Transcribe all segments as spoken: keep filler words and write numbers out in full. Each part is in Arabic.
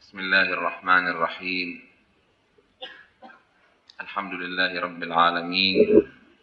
بسم الله الرحمن الرحيم. الحمد لله رب العالمين،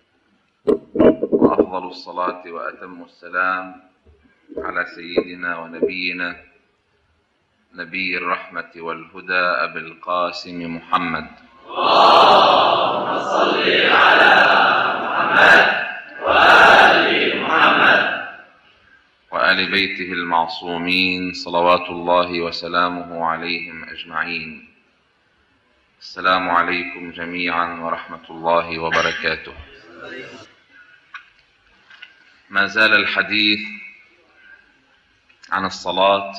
وأفضل الصلاة وأتم السلام على سيدنا ونبينا نبي الرحمة والهدى أبي القاسم محمد. اللهم صل على محمد وآل محمد وآل بيته المعصومين صلوات الله وسلامه عليهم أجمعين. السلام عليكم جميعا ورحمة الله وبركاته. ما زال الحديث عن الصلاة،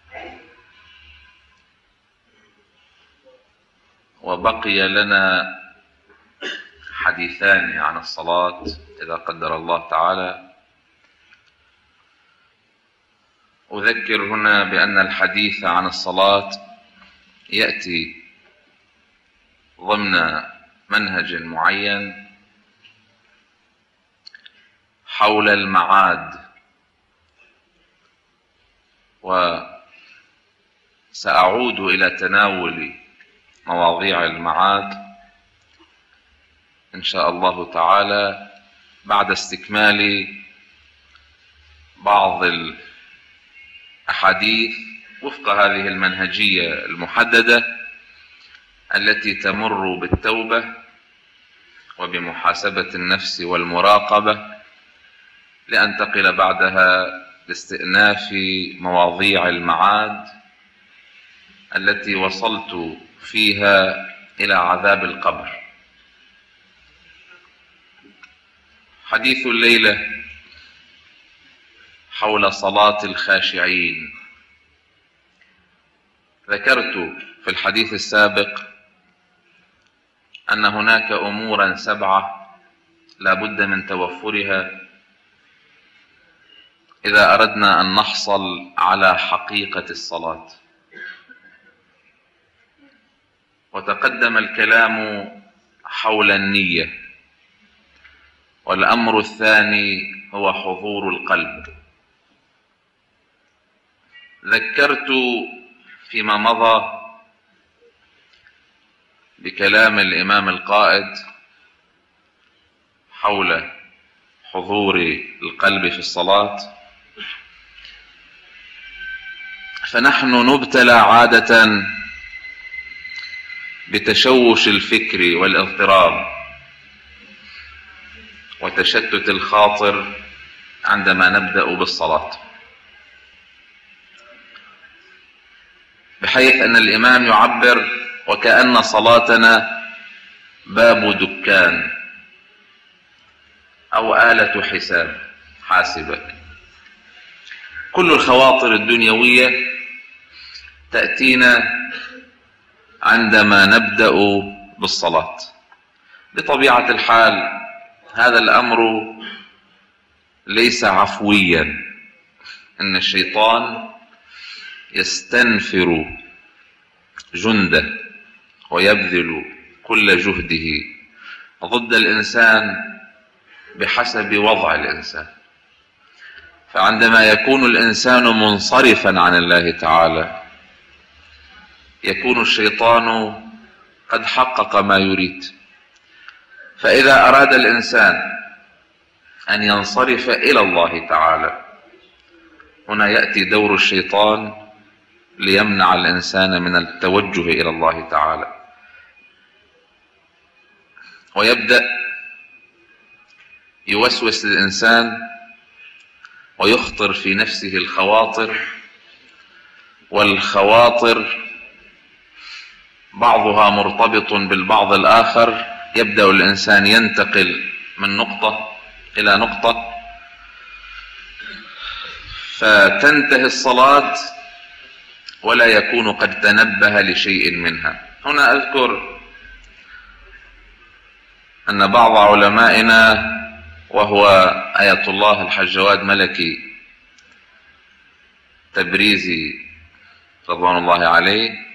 وبقي لنا حديثان عن الصلاة إذا قدر الله تعالى. أذكر هنا بأن الحديث عن الصلاة يأتي ضمن منهج معين حول المعاد، وسأعود إلى تناول مواضيع المعاد إن شاء الله تعالى بعد استكمال بعض الأحاديث وفق هذه المنهجية المحددة التي تمر بالتوبة وبمحاسبة النفس والمراقبة، لأنتقل بعدها لاستئناف مواضيع المعاد التي وصلت فيها إلى عذاب القبر. حديث الليلة حول صلاة الخاشعين. ذكرت في الحديث السابق أن هناك أمورا سبعة لا بد من توفرها إذا أردنا أن نحصل على حقيقة الصلاة. وتقدم الكلام حول النية، والأمر الثاني هو حضور القلب. ذكرت فيما مضى بكلام الإمام القائد حول حضور القلب في الصلاة، فنحن نبتلى عادة بتشوش الفكر والاضطراب وتشتت الخاطر عندما نبدأ بالصلاة، بحيث أن الإمام يعبر وكأن صلاتنا باب دكان أو آلة حساب حاسبك. كل الخواطر الدنيوية تأتينا عندما نبدأ بالصلاة. بطبيعة الحال هذا الأمر ليس عفويا، إن الشيطان يستنفر جنده ويبذل كل جهده ضد الإنسان بحسب وضع الإنسان. فعندما يكون الإنسان منصرفا عن الله تعالى يكون الشيطان قد حقق ما يريد. فإذا أراد الإنسان أن ينصرف إلى الله تعالى، هنا يأتي دور الشيطان ليمنع الإنسان من التوجه إلى الله تعالى، ويبدأ يوسوس للإنسان ويخطر في نفسه الخواطر، والخواطر بعضها مرتبط بالبعض الآخر. يبدأ الإنسان ينتقل من نقطة إلى نقطة فتنتهي الصلاة ولا يكون قد تنبه لشيء منها. هنا أذكر أن بعض علمائنا وهو آية الله الحاج جواد ملكي تبريزي رضوان الله عليه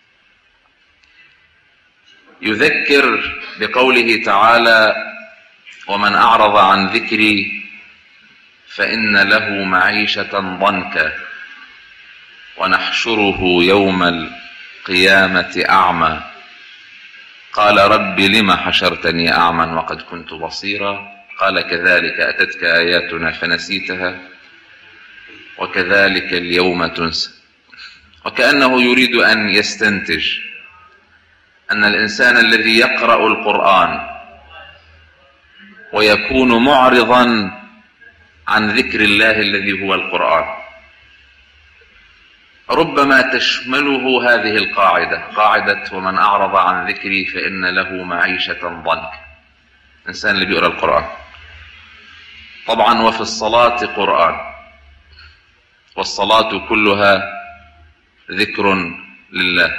يذكر بقوله تعالى: ومن أعرض عن ذكري فإن له معيشة ضنكا ونحشره يوم القيامة أعمى قال رب لم حشرتني أعمى وقد كنت بصيرا قال كذلك أتتك آياتنا فنسيتها وكذلك اليوم تنسى. وكأنه يريد أن يستنتج أن الإنسان الذي يقرأ القرآن ويكون معرضا عن ذكر الله الذي هو القرآن ربما تشمله هذه القاعدة، قاعدة ومن أعرض عن ذكري فإن له معيشة ضنكا. الإنسان اللي بيقرأ القرآن طبعا، وفي الصلاة قرآن، والصلاة كلها ذكر لله.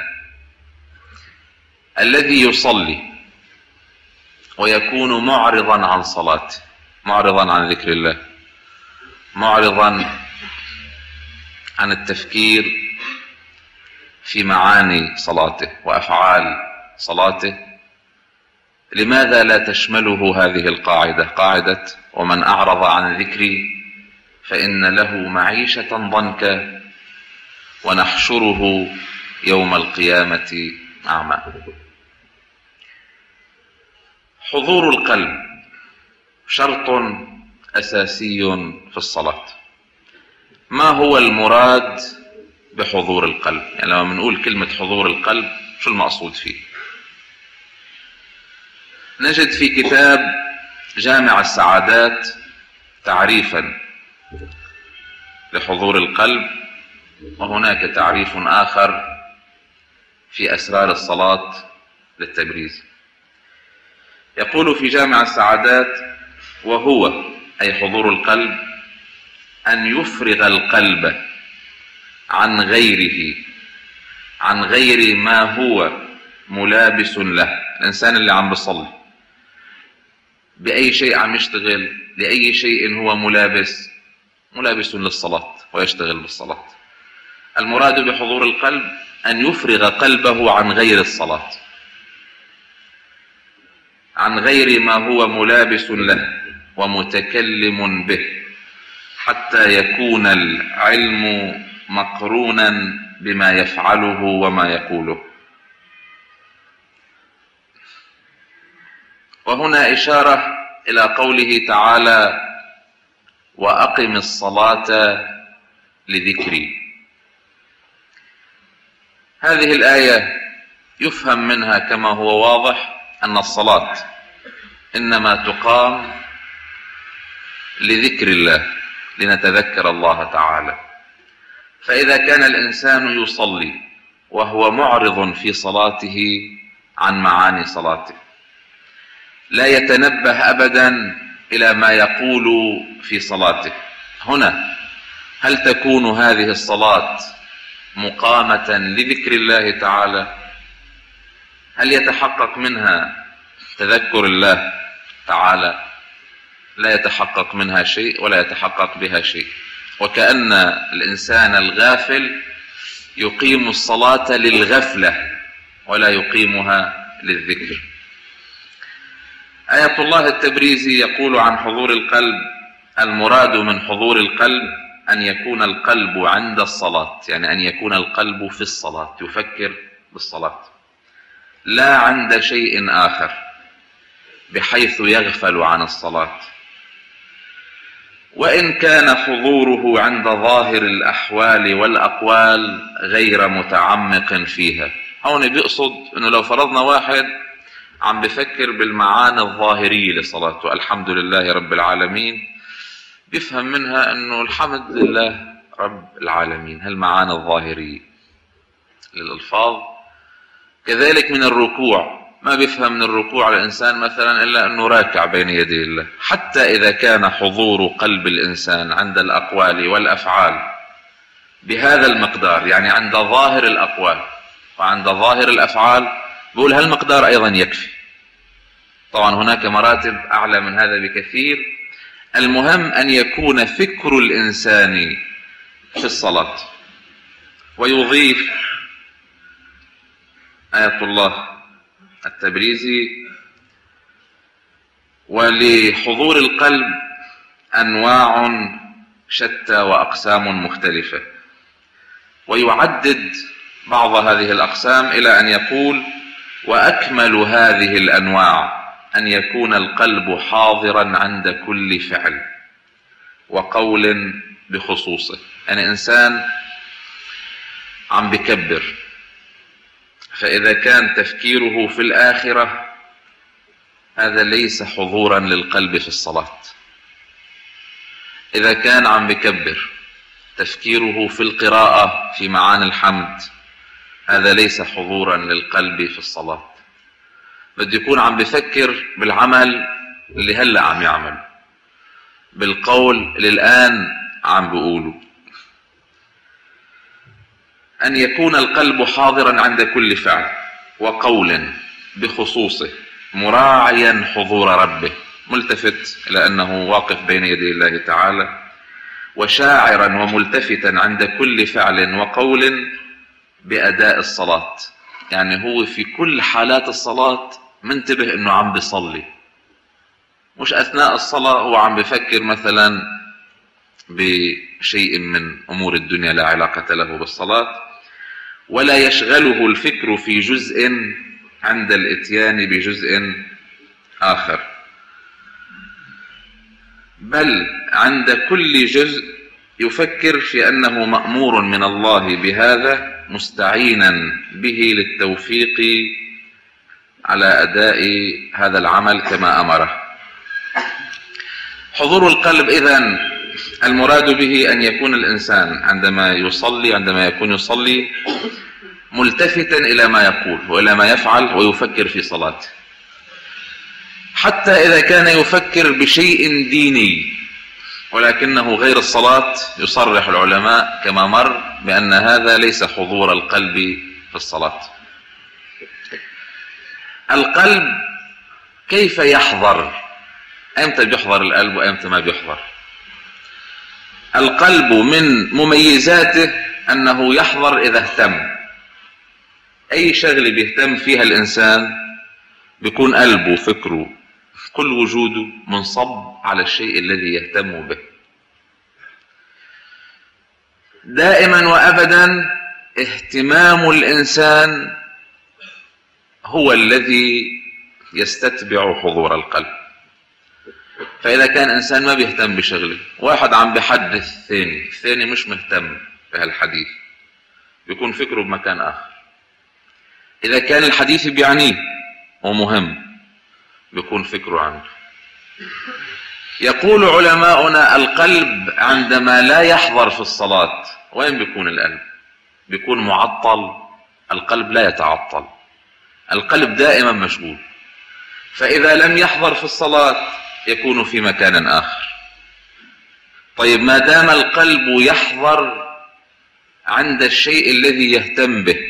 الذي يصلي ويكون معرضا عن صلاته، معرضا عن ذكر الله، معرضا عن التفكير في معاني صلاته وأفعال صلاته، لماذا لا تشمله هذه القاعدة، قاعدة ومن أعرض عن ذكري فإن له معيشة ضنكا ونحشره يوم القيامة أعمى. حضور القلب شرط أساسي في الصلاة. ما هو المراد بحضور القلب؟ يعني لما بنقول كلمة حضور القلب شو المقصود فيه؟ نجد في كتاب جامع السعادات تعريفا لحضور القلب، وهناك تعريف آخر في أسرار الصلاة للتبريز. يقول في جامع السعادات: وهو أي حضور القلب أن يفرغ القلب عن غيره، عن غير ما هو ملابس له. الإنسان اللي عم بيصلي بأي شيء عم يشتغل، لأي شيء هو ملابس، ملابس للصلاة ويشتغل بالصلاة. المراد بحضور القلب أن يفرغ قلبه عن غير الصلاة، عن غير ما هو ملابس له ومتكلم به، حتى يكون العلم مقرونا بما يفعله وما يقوله. وهنا إشارة إلى قوله تعالى: وأقم الصلاة لذكري. هذه الآية يفهم منها كما هو واضح أن الصلاة إنما تقام لذكر الله، لنتذكر الله تعالى. فإذا كان الإنسان يصلي وهو معرض في صلاته عن معاني صلاته، لا يتنبه أبدا إلى ما يقول في صلاته، هنا هل تكون هذه الصلاة مقامة لذكر الله تعالى؟ هل يتحقق منها تذكر الله تعالى؟ لا يتحقق منها شيء ولا يتحقق بها شيء. وكأن الإنسان الغافل يقيم الصلاة للغفلة ولا يقيمها للذكر. آية الله التبريزي يقول عن حضور القلب: المراد من حضور القلب أن يكون القلب عند الصلاة، يعني أن يكون القلب في الصلاة يفكر بالصلاة، لا عند شيء آخر بحيث يغفل عن الصلاة. وإن كان حضوره عند ظاهر الأحوال والأقوال غير متعمق فيها. هون بيقصد أنه لو فرضنا واحد عم بفكر بالمعاني الظاهرية لصلاته، الحمد لله رب العالمين، بيفهم منها أنه الحمد لله رب العالمين، هالمعاني الظاهرية للألفاظ. كذلك من الركوع، ما بيفهم من الركوع الإنسان مثلا إلا أنه راكع بين يدي الله. حتى إذا كان حضور قلب الإنسان عند الأقوال والأفعال بهذا المقدار، يعني عند ظاهر الأقوال وعند ظاهر الأفعال، بقول هالمقدار أيضا يكفي. طبعا هناك مراتب أعلى من هذا بكثير. المهم أن يكون فكر الإنسان في الصلاة. ويضيف آية الله التبريزي: ولحضور القلب أنواع شتى وأقسام مختلفة. ويعدد بعض هذه الأقسام إلى أن يقول: وأكمل هذه الأنواع أن يكون القلب حاضرا عند كل فعل وقول بخصوصه. يعني إنسان عم بكبر، فإذا كان تفكيره في الآخرة هذا ليس حضورا للقلب في الصلاة. إذا كان عم بكبر تفكيره في القراءة في معاني الحمد هذا ليس حضورا للقلب في الصلاة. بده يكون عم بفكر بالعمل اللي هلأ عم يعمل، بالقول اللي الآن عم بقوله. أن يكون القلب حاضرا عند كل فعل وقول بخصوصه، مراعيا حضور ربه، ملتفت إلى أنه واقف بين يدي الله تعالى، وشاعرا وملتفتا عند كل فعل وقول بأداء الصلاة. يعني هو في كل حالات الصلاة منتبه أنه عم بيصلي، مش أثناء الصلاة هو عم بفكر مثلا بشيء من أمور الدنيا لا علاقة له بالصلاة، ولا يشغله الفكر في جزء عند الاتيان بجزء آخر، بل عند كل جزء يفكر في أنه مأمور من الله بهذا، مستعينا به للتوفيق على أداء هذا العمل كما أمره. حضور القلب إذن المراد به أن يكون الإنسان عندما يصلي عندما يكون يصلي ملتفتا إلى ما يقول وإلى ما يفعل ويفكر في صلاته، حتى إذا كان يفكر بشيء ديني ولكنه غير الصلاة يصرح العلماء كما مر بأن هذا ليس حضور القلب في الصلاة. القلب كيف يحضر؟ أمتى بيحضر القلب وأمتى ما بيحضر؟ القلب من مميزاته أنه يحضر إذا اهتم. أي شغلة بيهتم فيها الإنسان بيكون قلبه وفكره كل وجوده منصب على الشيء الذي يهتم به. دائما وأبدا اهتمام الإنسان هو الذي يستتبع حضور القلب. فإذا كان إنسان ما بيهتم بشغله، واحد عم بحدث الثاني، الثاني مش مهتم بهالحديث، بيكون فكره بمكان آخر. إذا كان الحديث بيعنيه ومهم بيكون فكره عنه. يقول علماؤنا القلب عندما لا يحضر في الصلاة وين بيكون القلب؟ بيكون معطل. القلب لا يتعطل، القلب دائما مشغول. فإذا لم يحضر في الصلاة يكون في مكان آخر. طيب ما دام القلب يحضر عند الشيء الذي يهتم به،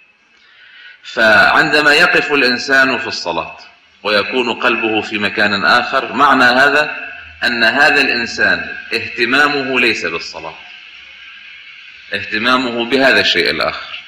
فعندما يقف الإنسان في الصلاة ويكون قلبه في مكان آخر، معنى هذا أن هذا الإنسان اهتمامه ليس بالصلاة، اهتمامه بهذا الشيء الآخر.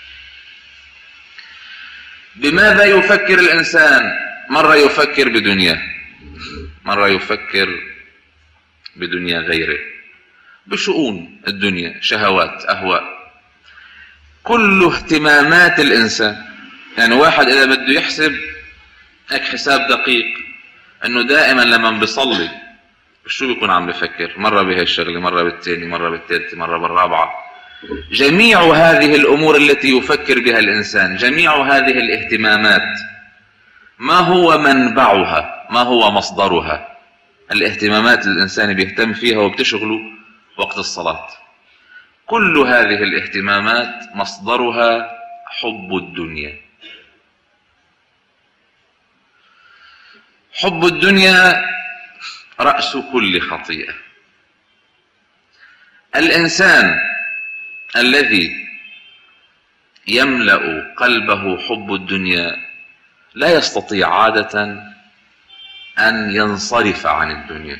بماذا يفكر الإنسان؟ مرة يفكر بدنياه، مرة يفكر بدنيا غيره، بشؤون الدنيا، شهوات، أهواء، كل اهتمامات الإنسان. يعني واحد إذا بده يحسب هيك حساب دقيق أنه دائما لما بيصلي شو بيكون عم بفكر؟ مرة بهالشغلة، مرة بالتاني، مرة بالتالتة، مرة بالرابعة. جميع هذه الأمور التي يفكر بها الإنسان، جميع هذه الاهتمامات، ما هو منبعها؟ ما هو مصدرها؟ الاهتمامات الإنسان بيهتم فيها وبتشغله وقت الصلاة، كل هذه الاهتمامات مصدرها حب الدنيا. حب الدنيا رأس كل خطيئة. الإنسان الذي يملأ قلبه حب الدنيا لا يستطيع عادة أن ينصرف عن الدنيا.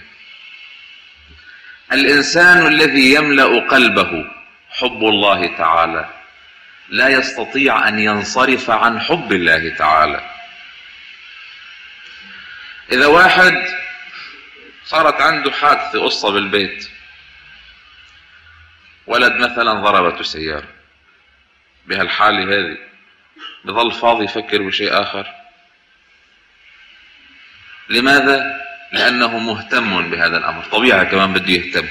الإنسان الذي يملأ قلبه حب الله تعالى لا يستطيع أن ينصرف عن حب الله تعالى. إذا واحد صارت عنده حادثة قصة بالبيت، ولد مثلا ضربته سيارة، بهالحالة هذه بظل فاضي يفكر بشيء آخر. لماذا؟ لأنه مهتم بهذا الأمر، طبيعة كمان بده يهتم.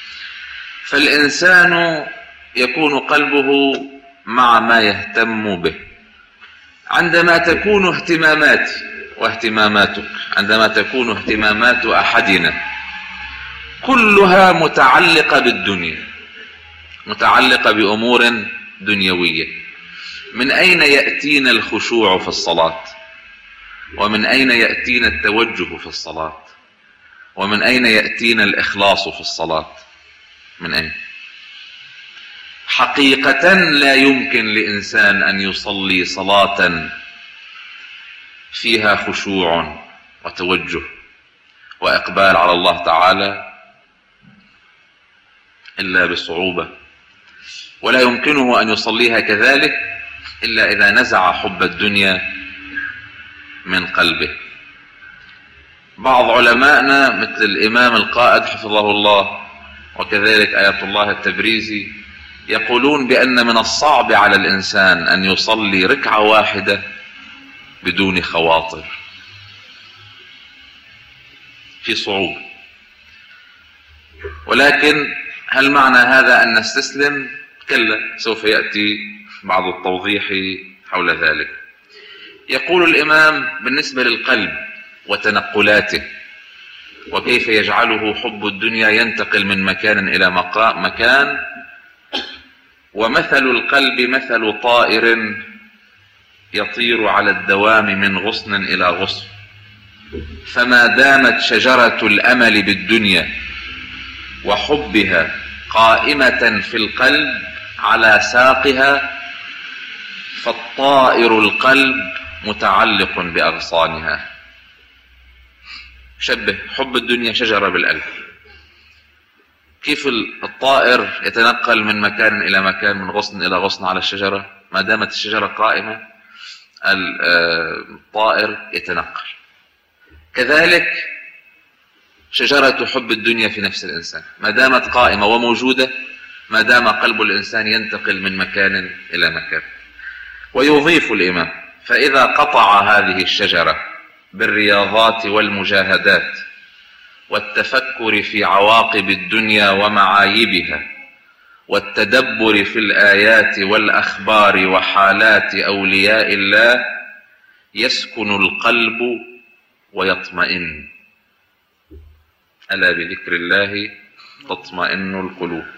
فالإنسان يكون قلبه مع ما يهتم به. عندما تكون اهتماماتي واهتماماتك، عندما تكون اهتمامات أحدنا كلها متعلقة بالدنيا، متعلقة بأمور دنيوية، من أين يأتينا الخشوع في الصلاة؟ ومن أين يأتينا التوجه في الصلاة؟ ومن أين يأتينا الإخلاص في الصلاة؟ من أين؟ حقيقة لا يمكن لإنسان أن يصلي صلاة فيها خشوع وتوجه وإقبال على الله تعالى إلا بصعوبة، ولا يمكنه أن يصليها كذلك إلا إذا نزع حب الدنيا من قلبه. بعض علمائنا مثل الإمام القائد حفظه الله وكذلك آية الله التبريزي يقولون بأن من الصعب على الإنسان أن يصلي ركعة واحدة بدون خواطر، في صعوبة. ولكن هل معنى هذا أن نستسلم؟ كلا، سوف يأتي بعض التوضيح حول ذلك. يقول الإمام بالنسبة للقلب وتنقلاته وكيف يجعله حب الدنيا ينتقل من مكان إلى مكان: ومثل القلب مثل طائر يطير على الدوام من غصن إلى غصن، فما دامت شجرة الأمل بالدنيا وحبها قائمة في القلب على ساقها، فالطائر القلب متعلق بأغصانها. شبه حب الدنيا شجرة بالقلب. كيف الطائر يتنقل من مكان إلى مكان، من غصن إلى غصن على الشجرة؟ ما دامت الشجرة قائمة الطائر يتنقل. كذلك شجرة حب الدنيا في نفس الإنسان، ما دامت قائمة وموجودة، ما دام قلب الإنسان ينتقل من مكان إلى مكان. ويضيف الإمام: فإذا قطع هذه الشجرة بالرياضات والمجاهدات والتفكر في عواقب الدنيا ومعايبها والتدبر في الآيات والأخبار وحالات أولياء الله، يسكن القلب ويطمئن. ألا بذكر الله تطمئن القلوب.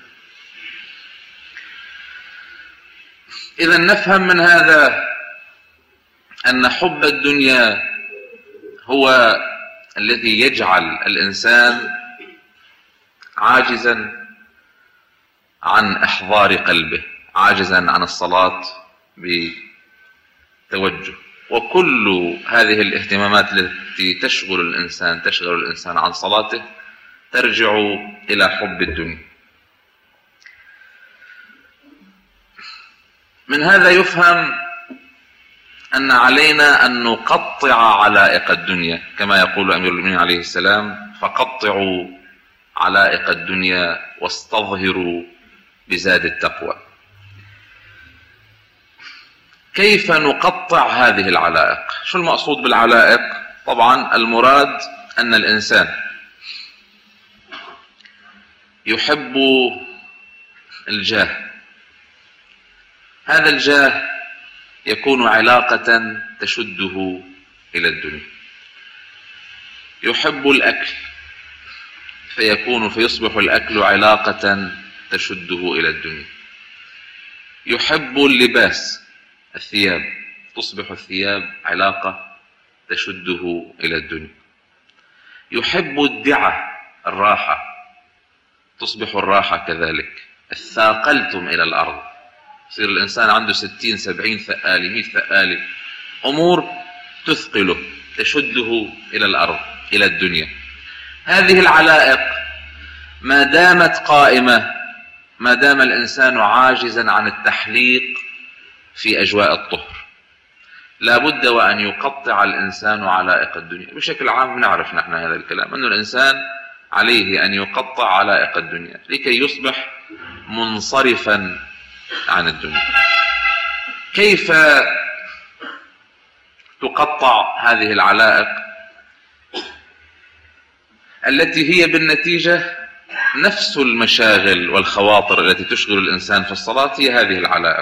إذا نفهم من هذا أن حب الدنيا هو الذي يجعل الإنسان عاجزا عن إحضار قلبه، عاجزا عن الصلاة بتوجه. وكل هذه الاهتمامات التي تشغل الإنسان تشغل الإنسان عن صلاته ترجع إلى حب الدنيا. من هذا يفهم أن علينا أن نقطع علائق الدنيا، كما يقول أمير المؤمنين عليه السلام: فقطعوا علائق الدنيا واستظهروا بزاد التقوى. كيف نقطع هذه العلائق؟ شو المقصود بالعلائق؟ طبعا المراد أن الإنسان يحب الجاه. هذا الجاه يكون علاقة تشده إلى الدنيا. يحب الأكل فيكون فيصبح الأكل علاقة تشده إلى الدنيا. يحب اللباس، الثياب، تصبح الثياب علاقة تشده إلى الدنيا. يحب الدعة، الراحة، تصبح الراحة كذلك. اثاقلتم إلى الأرض، يصير الإنسان عنده ستين سبعين ثقالي مئة ثقالي، أمور تثقله تشده إلى الأرض إلى الدنيا. هذه العلائق ما دامت قائمة، ما دام الإنسان عاجزا عن التحليق في أجواء الطهر، لا بد وأن يقطع الإنسان علائق الدنيا. بشكل عام نعرف نحن هذا الكلام، أن الإنسان عليه أن يقطع علائق الدنيا لكي يصبح منصرفا عن الدنيا. كيف تقطع هذه العلائق التي هي بالنتيجة نفس المشاغل والخواطر التي تشغل الإنسان في الصلاة؟ هي هذه العلائق.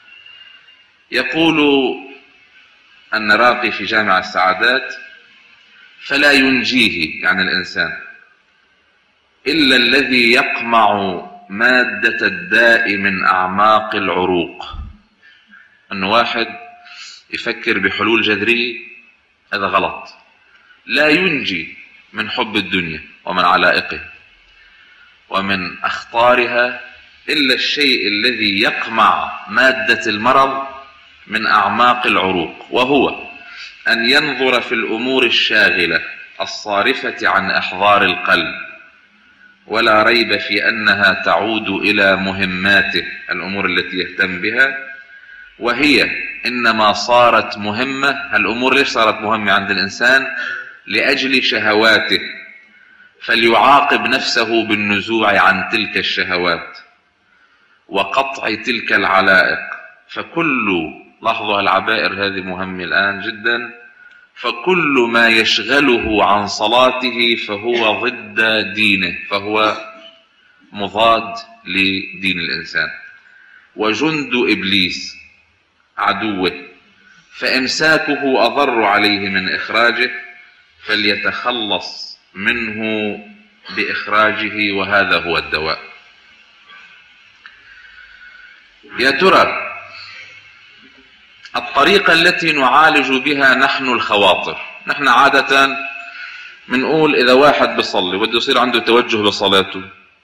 يقول النراقي في جامع السعادات: فلا ينجيه، يعني الإنسان، إلا الذي يقمع مادة الداء من أعماق العروق. أن واحد يفكر بحلول جذرية، هذا غلط. لا ينجي من حب الدنيا ومن علائقه ومن أخطارها إلا الشيء الذي يقمع مادة المرض من أعماق العروق، وهو أن ينظر في الأمور الشاغلة الصارفة عن إحضار القلب، ولا ريب في أنها تعود إلى مهماته، الأمور التي يهتم بها، وهي إنما صارت مهمة. الأمور ليش صارت مهمة عند الإنسان؟ لأجل شهواته، فليعاقب نفسه بالنزوع عن تلك الشهوات وقطع تلك العلائق. فكل، لاحظوا العبائر هذه مهمة الآن جدا، فكل ما يشغله عن صلاته فهو ضد دينه، فهو مضاد لدين الإنسان وجند إبليس عدوه، فإمساكه أضر عليه من إخراجه، فليتخلص منه بإخراجه، وهذا هو الدواء. يا ترى الطريقة التي نعالج بها نحن الخواطر، نحن عادة بنقول إذا واحد بيصلي وبده يصير عنده توجه بصلاته،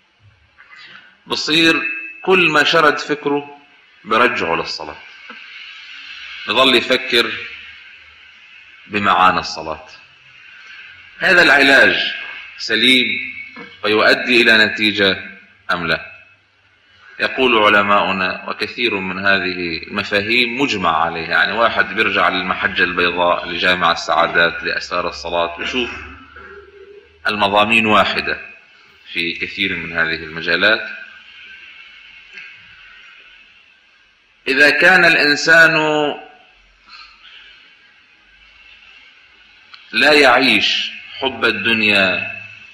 بصير كل ما شرد فكره برجعه للصلاة، يظل يفكر بمعاني الصلاة. هذا العلاج سليم ويؤدي إلى نتيجة أم لا؟ يقول علماؤنا، وكثير من هذه المفاهيم مجمع عليها، يعني واحد بيرجع للمحجة البيضاء لجامع السعادات لأسرار الصلاة بيشوف المضامين واحدة في كثير من هذه المجالات. إذا كان الإنسان لا يعيش حب الدنيا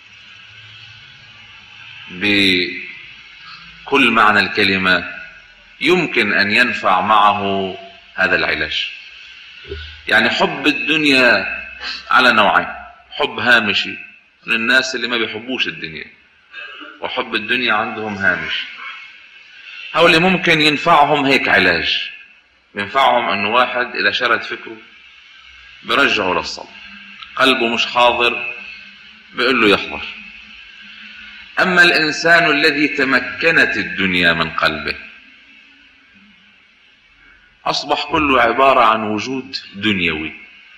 بكل معنى الكلمة، يمكن أن ينفع معه هذا العلاج. يعني حب الدنيا على نوعين: حب هامشي للناس اللي ما بيحبوش الدنيا، وحب الدنيا عندهم هامش. هؤلاء ممكن ينفعهم هيك علاج، ينفعهم أنه واحد إذا شرد فكره برجعه للصلاة، قلبه مش حاضر بيقول له يحضر. أما الإنسان الذي تمكنت الدنيا من قلبه، أصبح كله عبارة عن وجود دنيوي،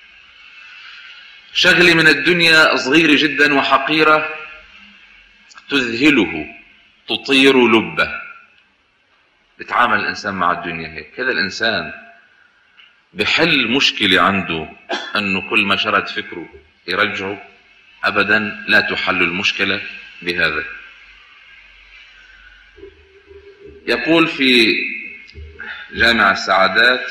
شغلة من الدنيا صغيرة جدا وحقيرة تذهله، تطير لبه. بتعامل الإنسان مع الدنيا هيك. هذا الإنسان بحل مشكلة عنده أنه كل ما شرد فكره يرجعه؟ أبدا، لا تحل المشكلة بهذا. يقول في جامع السعادات: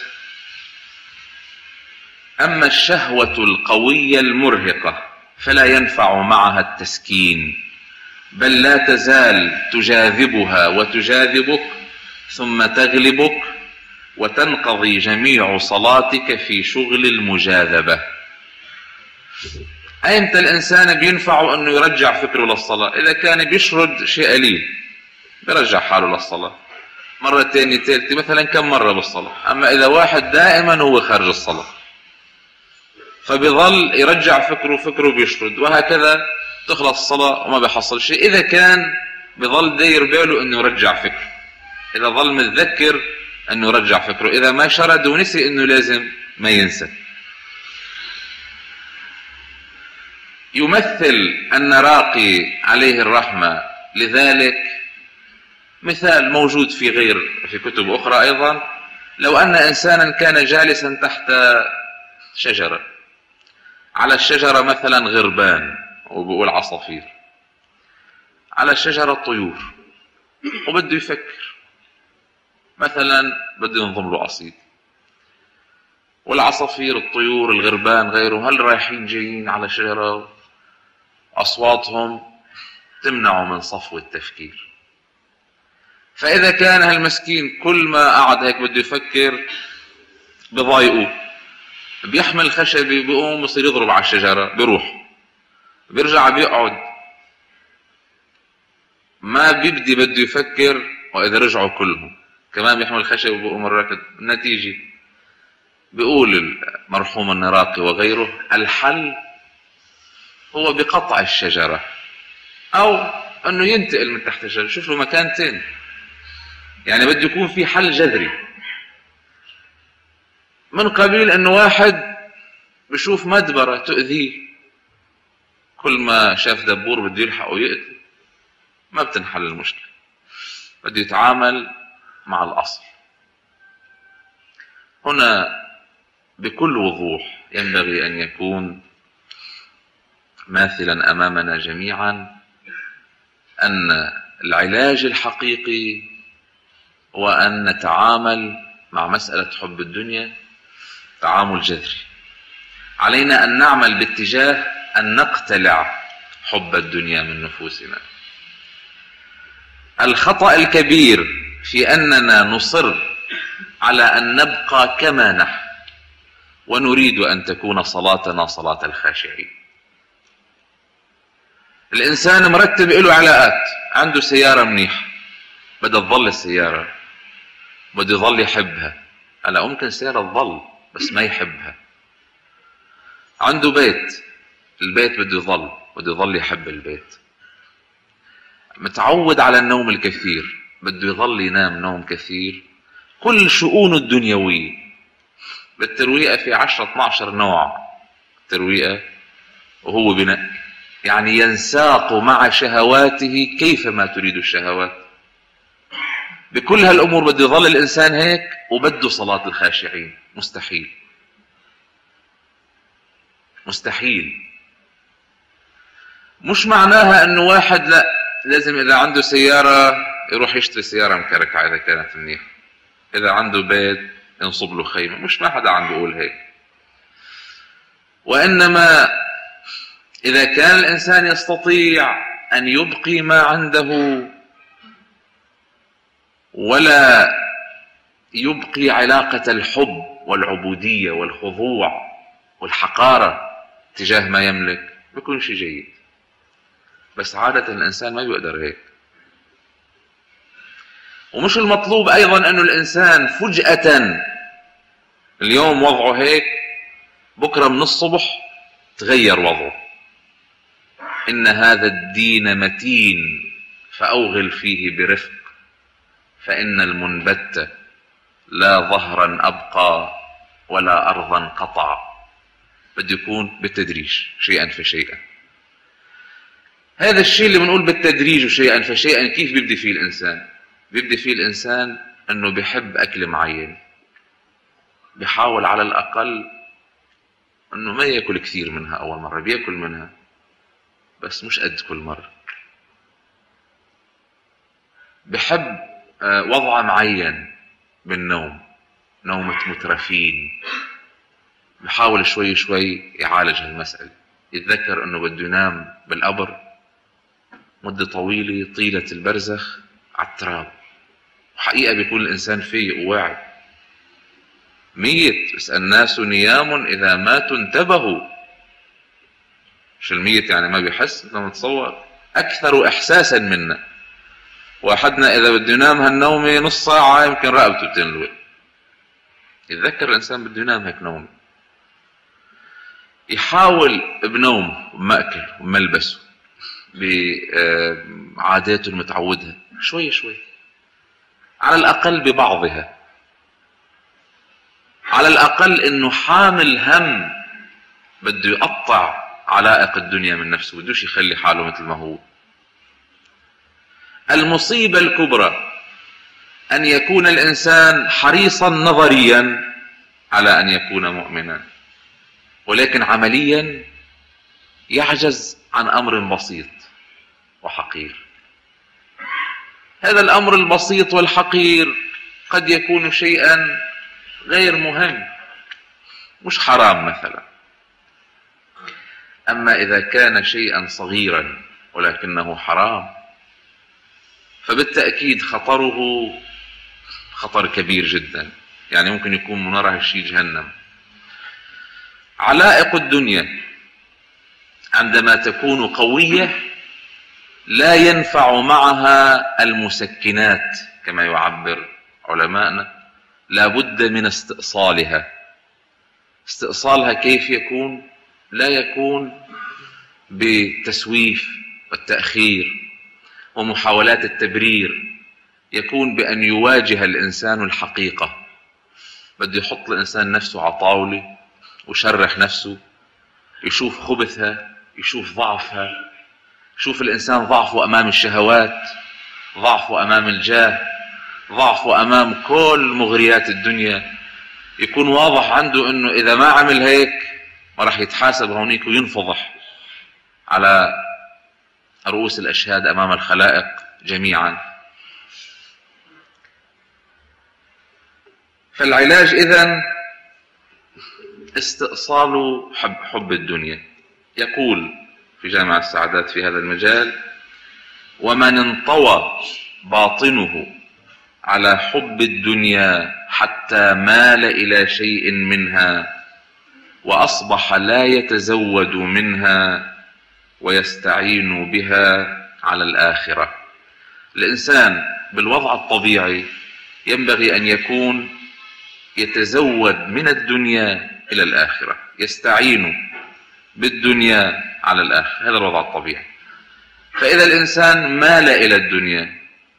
أما الشهوة القوية المرهقة فلا ينفع معها التسكين، بل لا تزال تجاذبها وتجاذبك ثم تغلبك، وتنقضي جميع صلاتك في شغل المجاذبة. أيمتى الإنسان بينفعه أنه يرجع فكره للصلاة؟ إذا كان بيشرد شيء قليل بيرجع حاله للصلاة، مرة تانية تالتة، مثلا كم مرة بالصلاة. أما إذا واحد دائما هو خارج الصلاة فبيظل يرجع فكره، فكره بيشرد، وهكذا تخلص الصلاة وما بيحصل شيء. إذا كان بيظل داير باله أنه يرجع فكره، إذا ظل متذكر أنه يرجع فكره، إذا ما شرد ونسي أنه لازم ما ينسى. يمثل النراقي عليه الرحمة لذلك مثال موجود في غير في كتب أخرى أيضا. لو أن إنسانا كان جالسا تحت شجرة، على الشجرة مثلا غربان وبقول عصافير، على الشجرة طيور، وبده يفكر مثلا بده ينظم له قصيدة، والعصافير الطيور الغربان غيره هل رايحين جايين على شجرة أصواتهم تمنعه من صفو التفكير. فإذا كان هالمسكين كل ما قعد هيك بده يفكر بضايقه، بيحمل خشبي بيقوم يصير يضرب على الشجرة، بيروح بيرجع بيقعد ما بيبدي بده يفكر، وإذا رجعوا كلهم كمان بيحمل خشب وبيقوم الراكد. النتيجة بيقول المرحوم النراقي وغيره الحل هو بقطع الشجرة أو أنه ينتقل من تحت الشجرة، شوف له مكان تاني. يعني بده يكون في حل جذري، من قبيل أنه واحد بشوف مدبرة تؤذيه، كل ما شاف دبور بده يلحق ويقتل، ما بتنحل المشكلة، بده يتعامل مع الأصل. هنا بكل وضوح ينبغي أن يكون ماثلا أمامنا جميعا أن العلاج الحقيقي هو أن نتعامل مع مسألة حب الدنيا تعامل جذري. علينا أن نعمل باتجاه أن نقتلع حب الدنيا من نفوسنا. الخطأ الكبير في أننا نصر على أن نبقى كما نحن ونريد أن تكون صلاتنا صلاة الخاشعين. الإنسان مرتب له علاقات، عنده سيارة منيحة بدها تظل السيارة، بده يظل يحبها. هلا ممكن السيارة تظل بس ما يحبها. عنده بيت، البيت بده يظل بده يظل يحب البيت. متعود على النوم الكثير، بده يظل ينام نوم كثير. كل شؤونه الدنيوية بالترويقة في عشرة اثنا عشر نوع ترويقة وهو بنقي، يعني ينساق مع شهواته كيفما تريد الشهوات. بكل هالأمور بده يظل الإنسان هيك وبده صلاة الخاشعين. مستحيل مستحيل. مش معناها أنه واحد لا لازم إذا عنده سيارة يروح يشتري سيارة مكركعة إذا كانت منيحة، إذا عنده بيت ينصب له خيمة. مش ما حدا عم بيقول هيك، وإنما إذا كان الإنسان يستطيع أن يبقي ما عنده ولا يبقي علاقة الحب والعبودية والخضوع والحقارة تجاه ما يملك، بيكون شيء جيد. بس عادة الإنسان ما بيقدر هيك. ومش المطلوب أيضا أنه الإنسان فجأة اليوم وضعه هيك بكرة من الصبح تغير وضعه. إن هذا الدين متين فأوغل فيه برفق، فإن المنبت لا ظهرا أبقى ولا أرضا قطع. بده يكون بالتدريج شيئا فشيئا. هذا الشيء اللي بنقول بالتدريج وشيئا فشيئا كيف بيبدي فيه الإنسان؟ بيبدي فيه الإنسان أنه بيحب أكل معين، بيحاول على الأقل أنه ما يأكل كثير منها. أول مرة بيأكل منها بس مش قد كل مرة. بحب وضع معين بالنوم، نومة مترفين، بحاول شوي شوي يعالج المسألة. يتذكر أنه بده ينام بالقبر مدة طويلة طيلة البرزخ على التراب. حقيقة بيكون الإنسان فيه وواعي ميت، بس الناس نيام إذا ماتوا انتبهوا. مش الميت يعني ما بيحس، لما نتصور أكثر إحساسا منا. واحدنا إذا بده ينام هالنومة نص ساعة يمكن رقبته بتنلوي. يتذكر الإنسان بده ينام هيك نوم، يحاول بنوم ومأكل وملبسه بعاداته المتعودها شوي شوي، على الأقل ببعضها، على الأقل إنه حامل هم بده يقطع علائق الدنيا من نفسه، بدوش يخلي حاله مثل ما هو. المصيبة الكبرى أن يكون الإنسان حريصا نظريا على أن يكون مؤمنا، ولكن عمليا يعجز عن أمر بسيط وحقير. هذا الأمر البسيط والحقير قد يكون شيئا غير مهم، مش حرام مثلا. أما إذا كان شيئا صغيرا ولكنه حرام فبالتأكيد خطره خطر كبير جدا، يعني ممكن يكون من وراء الشيء جهنم. علائق الدنيا عندما تكون قوية لا ينفع معها المسكنات كما يعبر علماءنا، لا بد من استئصالها. استئصالها كيف يكون؟ لا يكون بتسويف والتأخير ومحاولات التبرير، يكون بأن يواجه الإنسان الحقيقة. بده يحط الإنسان نفسه على طاولة ويشرح نفسه، يشوف خبثها، يشوف ضعفها، يشوف الإنسان ضعفه أمام الشهوات، ضعفه أمام الجاه، ضعفه أمام كل مغريات الدنيا. يكون واضح عنده أنه إذا ما عمل هيك ما راح يتحاسب هونيك وينفضح على رؤوس الأشهاد أمام الخلائق جميعا. فالعلاج إذن استئصال حب, حب الدنيا. يقول في جامع السعادات في هذا المجال: ومن انطوى باطنه على حب الدنيا حتى مال إلى شيء منها وأصبح لا يتزود منها ويستعين بها على الآخرة. الإنسان بالوضع الطبيعي ينبغي أن يكون يتزود من الدنيا إلى الآخرة، يستعين بالدنيا على الآخرة، هذا الوضع الطبيعي. فإذا الإنسان مال إلى الدنيا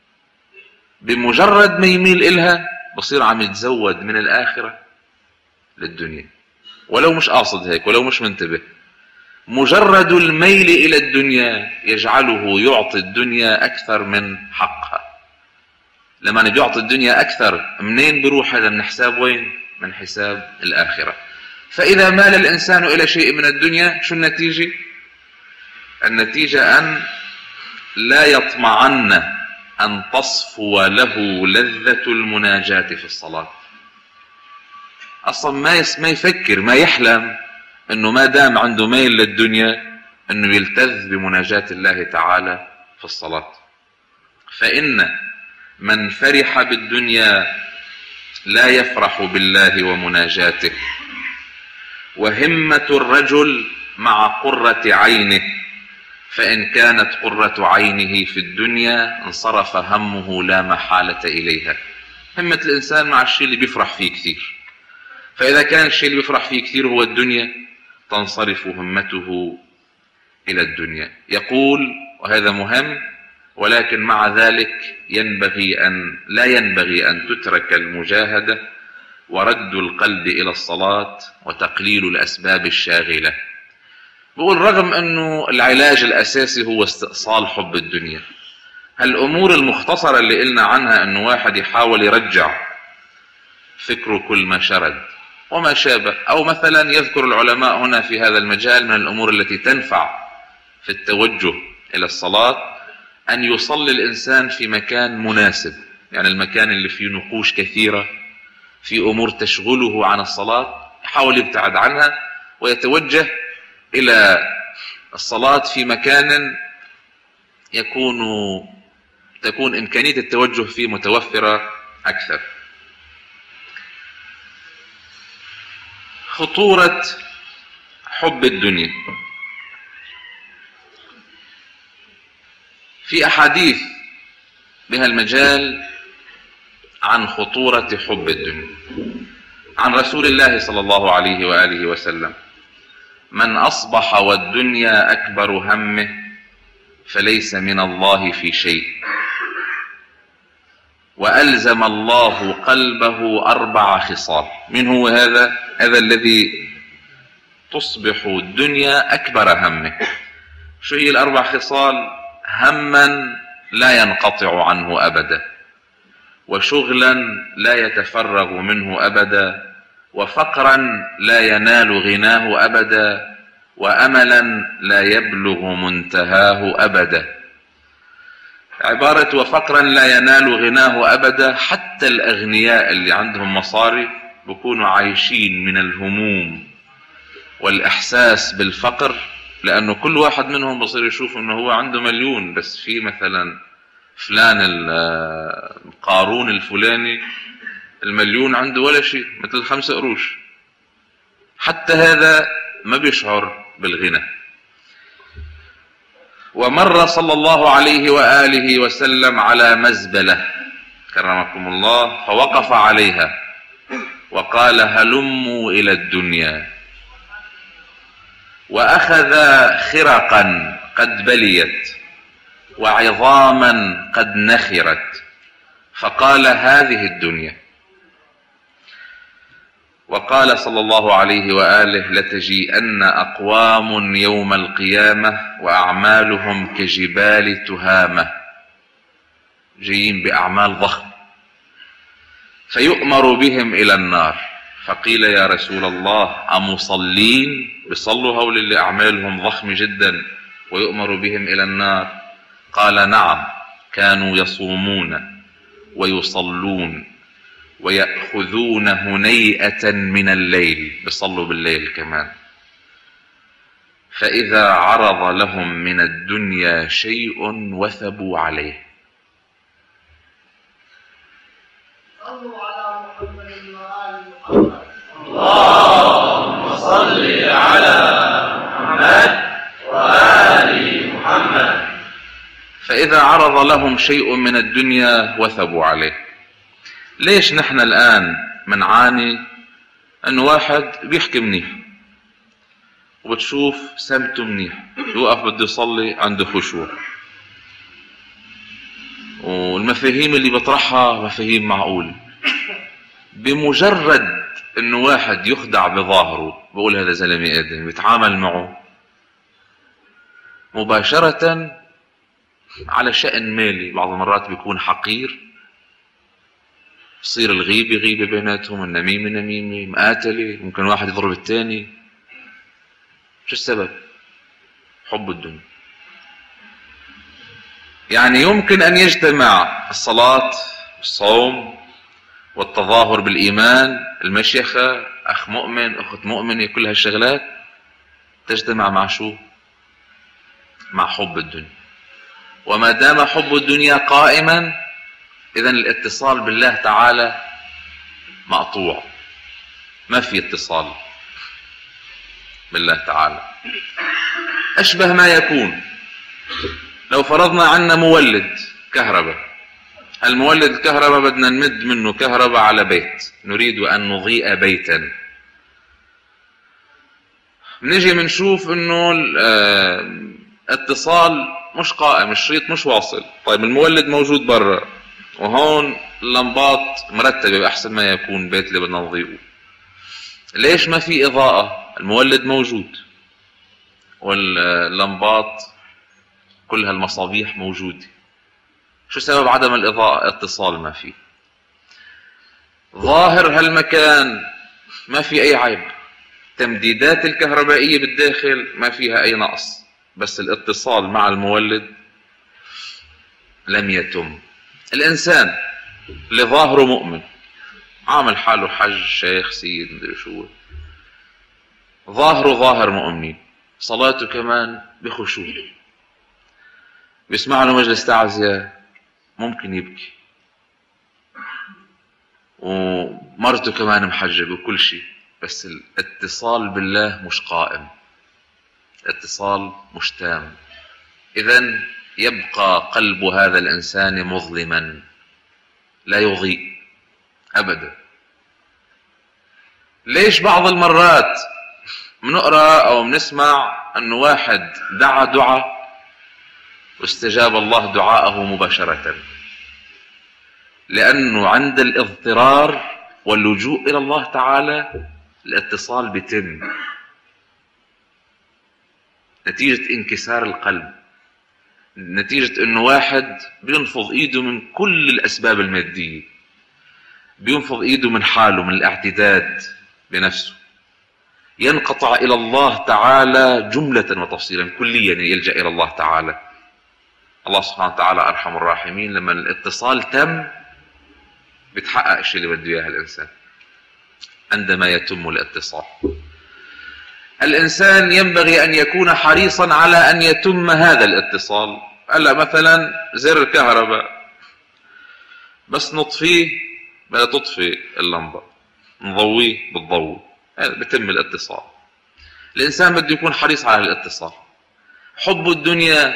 بمجرد ما يميل إلها بصير عم يتزود من الآخرة للدنيا، ولو مش قاصد هيك، ولو مش منتبه. مجرد الميل إلى الدنيا يجعله يعطي الدنيا أكثر من حقها. لما نجي يعطي الدنيا أكثر منين بيروح هذا؟ من حساب وين؟ من حساب الآخرة. فإذا مال الإنسان إلى شيء من الدنيا شو النتيجة؟ النتيجة أن لا يطمعن أن تصفو له لذة المناجاة في الصلاة. أصلا ما ما يفكر، ما يحلم أنه ما دام عنده ميل للدنيا أنه يلتذ بمناجاة الله تعالى في الصلاة. فإن من فرح بالدنيا لا يفرح بالله ومناجاته. وهمة الرجل مع قرة عينه، فإن كانت قرة عينه في الدنيا انصرف همه لا محالة إليها. همة الإنسان مع الشيء اللي بيفرح فيه كثير، فإذا كان الشيء اللي بيفرح فيه كثير هو الدنيا تنصرف همته إلى الدنيا. يقول وهذا مهم: ولكن مع ذلك ينبغي أن لا ينبغي أن تترك المجاهدة ورد القلب إلى الصلاة وتقليل الأسباب الشاغلة. بقول رغم أنه العلاج الأساسي هو استئصال حب الدنيا، هالأمور المختصرة اللي قلنا عنها أنه واحد يحاول يرجع فكره كل ما شرد وما شابه، أو مثلا يذكر العلماء هنا في هذا المجال من الأمور التي تنفع في التوجه إلى الصلاة أن يصلي الإنسان في مكان مناسب، يعني المكان اللي فيه نقوش كثيرة، في أمور تشغله عن الصلاة يحاول يبتعد عنها ويتوجه إلى الصلاة في مكان يكون تكون إمكانية التوجه فيه متوفرة أكثر. خطورة حب الدنيا. في أحاديث بها المجال عن خطورة حب الدنيا. عن رسول الله صلى الله عليه وآله وسلم: من أصبح والدنيا أكبر همه فليس من الله في شيء، وألزم الله قلبه أربع خصال. من هو هذا؟ هذا الذي تصبح الدنيا أكبر همه. شو هي الأربع خصال؟ هما لا ينقطع عنه أبدا، وشغلا لا يتفرغ منه أبدا، وفقرا لا ينال غناه أبدا، وأملا لا يبلغ منتهاه أبدا. عبارة وفقرا لا ينال غناه أبدا، حتى الأغنياء اللي عندهم مصاري بكونوا عايشين من الهموم والإحساس بالفقر، لأنه كل واحد منهم بصير يشوف أنه هو عنده مليون، بس في مثلا فلان القارون الفلاني المليون عنده ولا شيء، مثل خمسة قروش. حتى هذا ما بيشعر بالغنى. ومر صلى الله عليه وآله وسلم على مزبلة كرمكم الله، فوقف عليها وقال: هلموا إلى الدنيا. وأخذ خرقا قد بليت وعظاما قد نخرت، فقال: هذه الدنيا. وقال صلى الله عليه وآله: لتجيئن أقوام يوم القيامة وأعمالهم كجبال تهامة، جايين بأعمال ضخمة، فيؤمر بهم إلى النار. فقيل: يا رسول الله، أمصلين؟ بيصلوا هؤلاء اللي أعمالهم ضخمة جدا ويؤمر بهم إلى النار؟ قال: نعم، كانوا يصومون ويصلون ويأخذون هنيئة من الليل، بيصلوا بالليل كمان. فإذا عرض لهم من الدنيا شيء وثبوا عليه. صلوا على محمد وآل محمد. اللهم صل على محمد وآل محمد. فإذا عرض لهم شيء من الدنيا وثبوا عليه. ليش نحن الآن منعاني أنه واحد بيحكي منيح وبتشوف سمته منيح، يوقف بده يصلي عنده خشوع، والمفاهيم اللي بطرحها مفاهيم معقول، بمجرد انه واحد يخدع بظاهره بقول هذا زلمه ادم، بيتعامل معه مباشرة على شأن مالي، بعض المرات بيكون حقير، يصير الغيبة غيبة بيناتهم، النميمة نميمة، مقاتلة، ممكن واحد يضرب الثاني. شو السبب؟ حب الدنيا. يعني يمكن أن يجتمع الصلاة والصوم والتظاهر بالإيمان، المشيخة، أخ مؤمن، أخت مؤمنة، كل هالشغلات تجتمع مع شو؟ مع حب الدنيا. وما دام حب الدنيا قائما، إذن الاتصال بالله تعالى مقطوع، ما في اتصال بالله تعالى. أشبه ما يكون لو فرضنا عنا مولد كهرباء، المولد الكهرباء بدنا نمد منه كهرباء على بيت، نريد أن نضيء بيتا، بنجي بنشوف انه الاتصال مش قائم، الشريط مش واصل. طيب المولد موجود برا، وهون اللمبات مرتبة بأحسن ما يكون بيت اللي بدنا نضيئه، ليش ما في إضاءة؟ المولد موجود واللمبات كل هالمصابيح موجودة، شو سبب عدم الإضاءة؟ اتصال ما في. ظاهر هالمكان ما في أي عيب، تمديدات الكهربائية بالداخل ما فيها أي نقص، بس الاتصال مع المولد لم يتم. الإنسان اللي ظاهره مؤمن، عامل حاله حج، شيخ، سيد، مدري شو، ظاهره ظاهر مؤمنين، صلاته كمان بخشوع، بيسمع له مجلس تعزية ممكن يبكي، ومرته كمان محجبة وكل شيء، بس الاتصال بالله مش قائم، الاتصال مش تام. إذن يبقى قلب هذا الإنسان مظلما لا يضيء أبدا. ليش بعض المرات بنقرأ أو بنسمع أنه واحد دعا دعاء واستجاب الله دعاءه مباشرة؟ لأنه عند الاضطرار واللجوء إلى الله تعالى الاتصال بيتم نتيجة انكسار القلب، نتيجة انه واحد بينفض ايده من كل الاسباب المادية، بينفض ايده من حاله، من الاعتداد بنفسه، ينقطع الى الله تعالى جملة وتفصيلا كليا، يلجأ الى الله تعالى. الله سبحانه وتعالى ارحم الراحمين، لما الاتصال تم بتحقق الشيء اللي بده اياه الانسان. عندما يتم الاتصال. الإنسان ينبغي أن يكون حريصا على أن يتم هذا الاتصال. هلا مثلا زر الكهرباء بس نطفيه بلا تطفي اللمبة، نضويه بالضوء، بتم الاتصال. الإنسان بده يكون حريص على الاتصال. حب الدنيا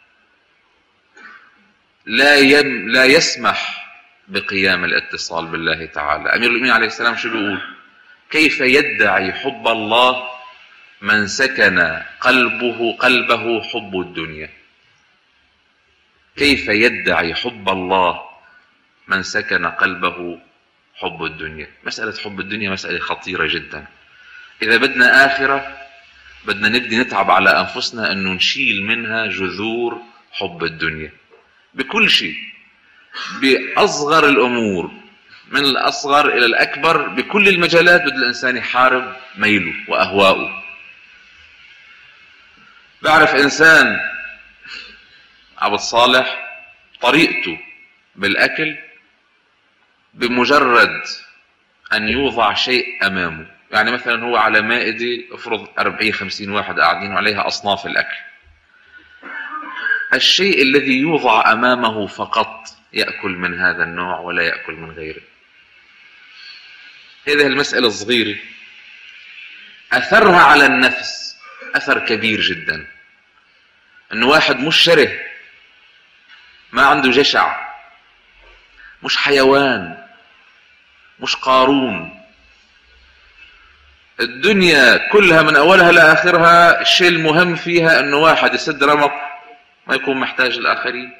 لا يم لا يسمح بقيام الاتصال بالله تعالى. أمير المؤمنين عليه السلام شو بيقول؟ كيف يدعي حب الله من سكن قلبه قلبه حب الدنيا؟ كيف يدعي حب الله من سكن قلبه حب الدنيا؟ مسألة حب الدنيا مسألة خطيرة جدا. إذا بدنا آخرة بدنا نبدي نتعب على أنفسنا أنه نشيل منها جذور حب الدنيا بكل شيء، بأصغر الأمور، من الأصغر إلى الأكبر، بكل المجالات بده الإنسان يحارب ميله وأهواؤه. بعرف إنسان عبد صالح طريقته بالأكل بمجرد أن يوضع شيء أمامه، يعني مثلا هو على مائدة افرض أربعين خمسين واحد قاعدين عليها أصناف الأكل، الشيء الذي يوضع أمامه فقط يأكل من هذا النوع ولا يأكل من غيره. هذه المسألة الصغيرة أثرها على النفس أثر كبير جدا. أنه واحد مش شره، ما عنده جشع، مش حيوان، مش قارون، الدنيا كلها من أولها لآخرها الشيء المهم فيها أنه واحد يسد رمق، ما يكون محتاج الآخرين،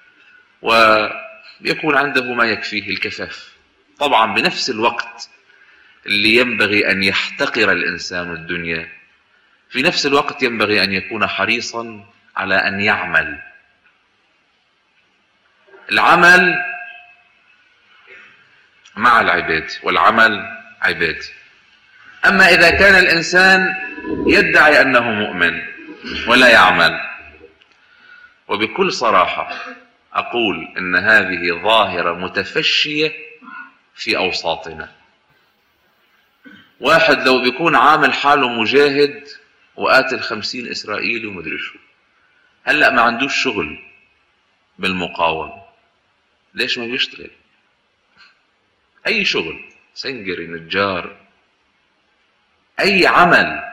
ويكون عنده ما يكفيه الكفاف. طبعا بنفس الوقت اللي ينبغي أن يحتقر الإنسان الدنيا، في نفس الوقت ينبغي أن يكون حريصا على أن يعمل. العمل مع العباد والعمل عباد. أما إذا كان الإنسان يدعي أنه مؤمن ولا يعمل، وبكل صراحة أقول إن هذه ظاهرة متفشية في أوساطنا. واحد لو بيكون عامل حاله مجاهد وقاتل خمسين إسرائيلي ومدري شو، هلأ ما عندوش شغل بالمقاومة، ليش ما بيشتغل؟ أي شغل، سنجري، نجار، أي عمل،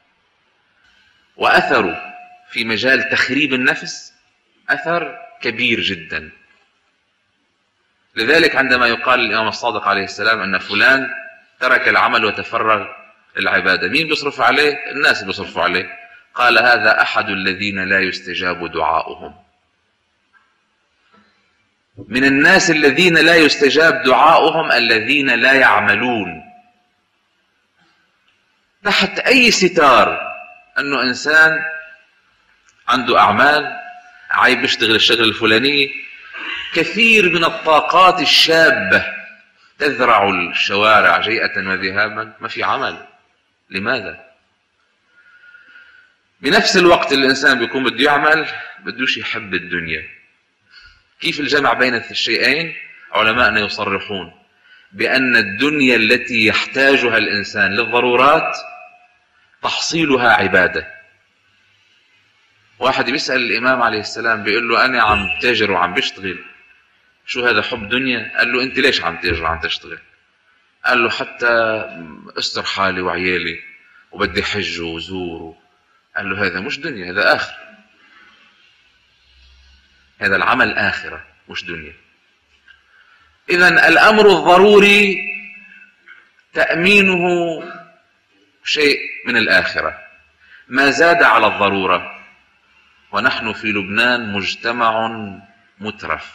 وأثره في مجال تخريب النفس أثر كبير جدا. لذلك عندما يقال الإمام الصادق عليه السلام أن فلان ترك العمل وتفرغ للعبادة، مين بيصرف عليه؟ الناس بيصرفوا عليه. قال هذا أحد الذين لا يستجاب دعاؤهم. من الناس الذين لا يستجاب دعاؤهم الذين لا يعملون. تحت أي ستار أنه إنسان عنده أعمال، عايب يشتغل الشغل الفلاني، كثير من الطاقات الشابة تذرع الشوارع جيئة وذهابا، ما في عمل. لماذا؟ بنفس الوقت الإنسان بيكون بده يعمل، بدوش يحب الدنيا. كيف الجمع بين الشيئين؟ علماءنا يصرحون بأن الدنيا التي يحتاجها الإنسان للضرورات تحصيلها عبادة. واحد بيسأل الإمام عليه السلام بيقول له أنا عم تاجر وعم بشتغل، شو هذا حب دنيا؟ قال له أنت ليش عم تاجر وعم تشتغل؟ قال له حتى أستر حالي وعيالي وبدي حج وزور. قال له هذا مش دنيا، هذا آخر. هذا العمل آخرة مش دنيا. إذن الأمر الضروري تأمينه شيء من الآخرة، ما زاد على الضرورة. ونحن في لبنان مجتمع مترف،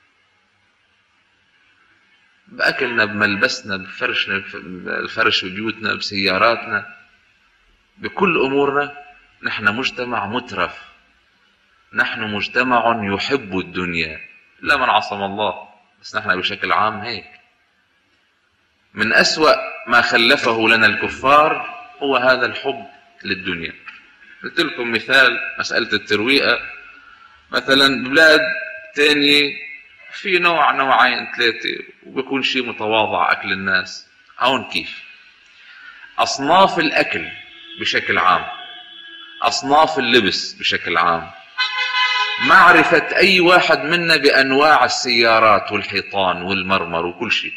بأكلنا، بملبسنا، بفرشنا، الفرش ببيوتنا، بسياراتنا، بكل أمورنا نحن مجتمع مترف. نحن مجتمع يحب الدنيا، لا من عصم الله، بس نحن بشكل عام هيك. من أسوأ ما خلفه لنا الكفار هو هذا الحب للدنيا. قلت لكم مثال مسألة الترويئة، مثلا بلاد تانية في نوع نوعين ثلاثة وبيكون شيء متواضع أكل الناس. هون كيف أصناف الأكل بشكل عام، أصناف اللبس بشكل عام، معرفة أي واحد منا بأنواع السيارات والحيطان والمرمر وكل شيء،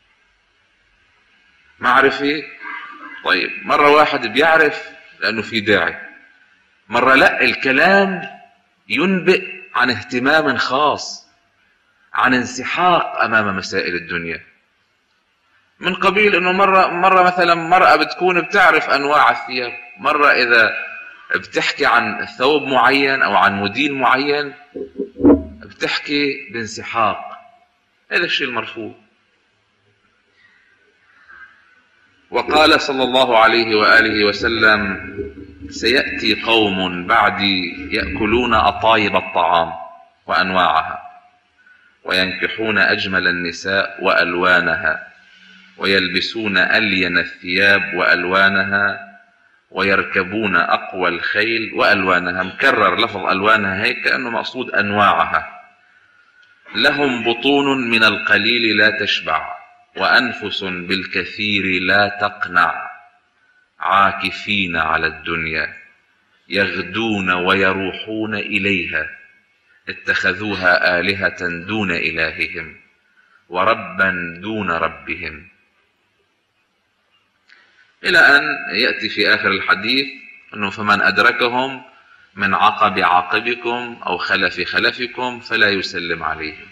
معرفة. طيب مرة واحد بيعرف لأنه في داعي، مرة لا، الكلام ينبئ عن اهتمام خاص، عن انسحاق أمام مسائل الدنيا، من قبيل أنه مرة, مرة مثلا مرأة بتكون بتعرف أنواع الثياب، مرة إذا بتحكي عن ثوب معين أو عن موديل معين بتحكي بانسحاق. هذا الشيء المرفوض. وقال صلى الله عليه وآله وسلم: سيأتي قوم بعدي يأكلون أطايب الطعام وأنواعها، وينكحون أجمل النساء وألوانها، ويلبسون ألين الثياب وألوانها، ويركبون أقوى الخيل وألوانها. مكرر لفظ ألوانها هيك كأنه مقصود أنواعها. لهم بطون من القليل لا تشبع، وأنفس بالكثير لا تقنع، عاكفين على الدنيا، يغدون ويروحون إليها، اتخذوها آلهة دون إلههم، وربا دون ربهم. إلى أن يأتي في آخر الحديث أنه: فمن أدركهم من عقب عاقبكم أو خلف خلفكم فلا يسلم عليهم.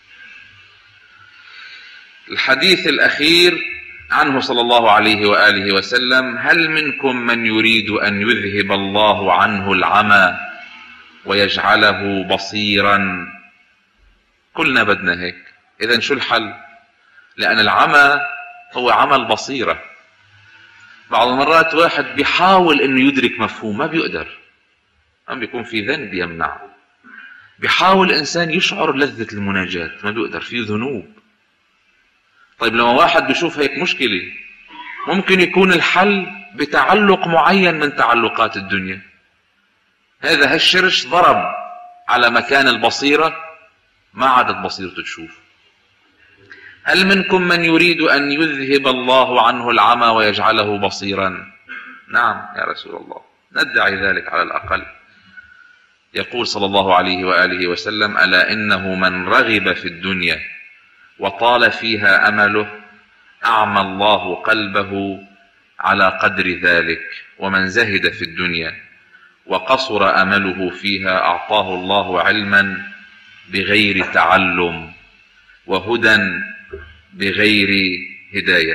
الحديث الأخير عنه صلى الله عليه وآله وسلم: هل منكم من يريد أن يذهب الله عنه العمى ويجعله بصيرا؟ كلنا بدنا هيك. إذن شو الحل؟ لأن العمى هو عمى البصيرة. بعض المرات واحد بيحاول انه يدرك مفهوم ما بيقدر، عم بيكون في ذنب يمنع. بيحاول انسان يشعر لذة المناجاة ما بيقدر، فيه ذنوب. طيب لما واحد بيشوف هيك مشكلة، ممكن يكون الحل بتعلق معين من تعلقات الدنيا. هذا هالشرش ضرب على مكان البصيرة، ما عادت بصيرته تشوف. هل منكم من يريد أن يذهب الله عنه العمى ويجعله بصيرا؟ نعم يا رسول الله، ندعي ذلك على الأقل. يقول صلى الله عليه وآله وسلم: ألا إنه من رغب في الدنيا وطال فيها أمله أعمى الله قلبه على قدر ذلك، ومن زهد في الدنيا وقصر أمله فيها أعطاه الله علما بغير تعلم، وهدى بغير هداية.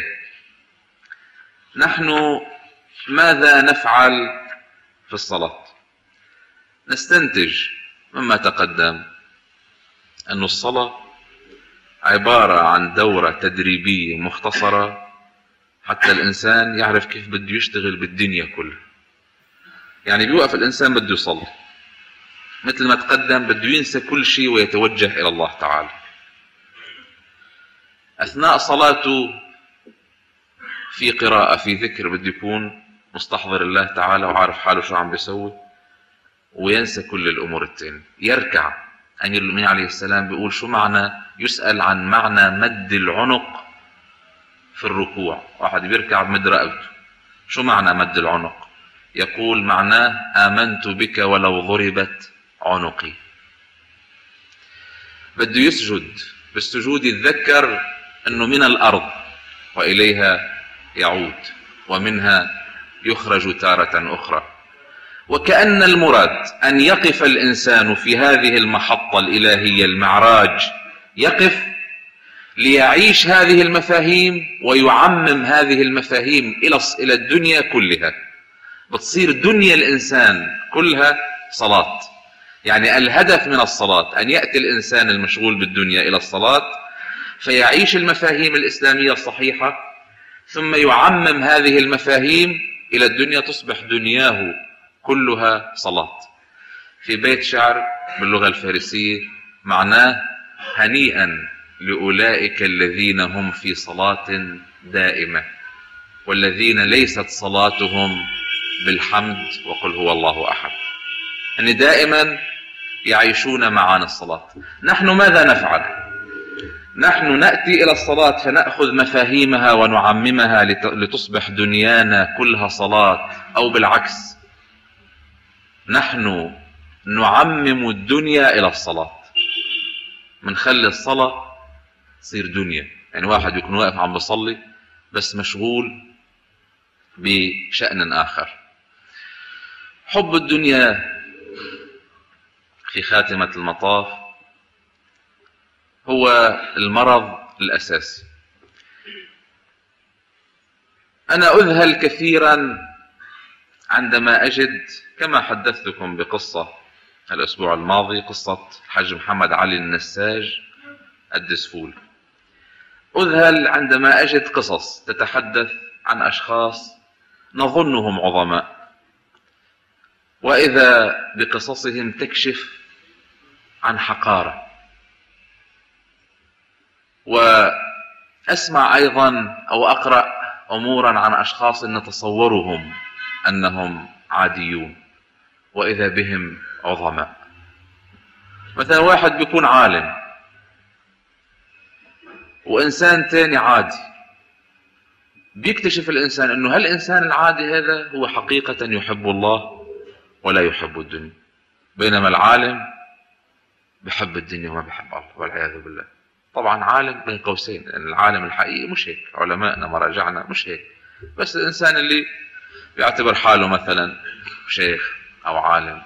نحن ماذا نفعل في الصلاة؟ نستنتج مما تقدم أن الصلاة عبارة عن دورة تدريبية مختصرة حتى الإنسان يعرف كيف بده يشتغل بالدنيا كلها. يعني بيوقف الإنسان بده يصلي، مثل ما تقدم بده ينسى كل شيء ويتوجه إلى الله تعالى. أثناء صلاته في قراءة، في ذكر، بده يكون مستحضر الله تعالى وعارف حاله شو عم بيسوي، وينسى كل الأمور التانية. يركع. أمير المؤمنين عليه السلام بيقول: شو معنى، يسأل عن معنى مد العنق في الركوع. واحد بيركع بمد رقبته، شو معنى مد العنق؟ يقول: معناه آمنت بك ولو ضربت عنقي. بده يسجد، بالسجود يتذكر أنه من الأرض وإليها يعود، ومنها يخرج تارة أخرى. وكأن المراد أن يقف الإنسان في هذه المحطة الإلهية المعراج، يقف ليعيش هذه المفاهيم ويعمم هذه المفاهيم إلى الدنيا كلها. بتصير دنيا الإنسان كلها صلاة. يعني الهدف من الصلاة أن يأتي الإنسان المشغول بالدنيا إلى الصلاة، فيعيش المفاهيم الإسلامية الصحيحة، ثم يعمم هذه المفاهيم إلى الدنيا، تصبح دنياه كلها صلاة. في بيت شعر باللغة الفارسية معناه: هنيئا لأولئك الذين هم في صلاة دائمة، والذين ليست صلاتهم بالحمد وقل هو الله أحد. يعني دائما يعيشون معنا الصلاة. نحن ماذا نفعل؟ نحن نأتي إلى الصلاة فنأخذ مفاهيمها ونعممها لتصبح دنيانا كلها صلاة، أو بالعكس نحن نعمم الدنيا إلى الصلاة، منخلي الصلاة تصير دنيا. يعني واحد يكون واقف عم بصلي بس مشغول بشأن آخر. حب الدنيا في خاتمة المطاف هو المرض الأساسي. أنا أذهل كثيرا عندما أجد، كما حدثتكم بقصة الأسبوع الماضي، قصة الحاج محمد علي النساج الدسفول، أذهل عندما أجد قصص تتحدث عن أشخاص نظنهم عظماء، وإذا بقصصهم تكشف عن حقارة. وأسمع أيضا أو أقرأ أمورا عن أشخاص نتصورهم أنهم عاديون وإذا بهم عظماء. مثلا واحد بيكون عالم وإنسان تاني عادي، بيكتشف الإنسان أنه هالإنسان العادي هذا هو حقيقة يحب الله ولا يحب الدنيا، بينما العالم بحب الدنيا وما بحب الله والعياذ بالله. طبعا عالم بين قوسين، لأن العالم الحقيقي مش هيك، علماءنا مراجعنا مش هيك، بس الإنسان اللي بيعتبر حاله مثلا شيخ أو عالم.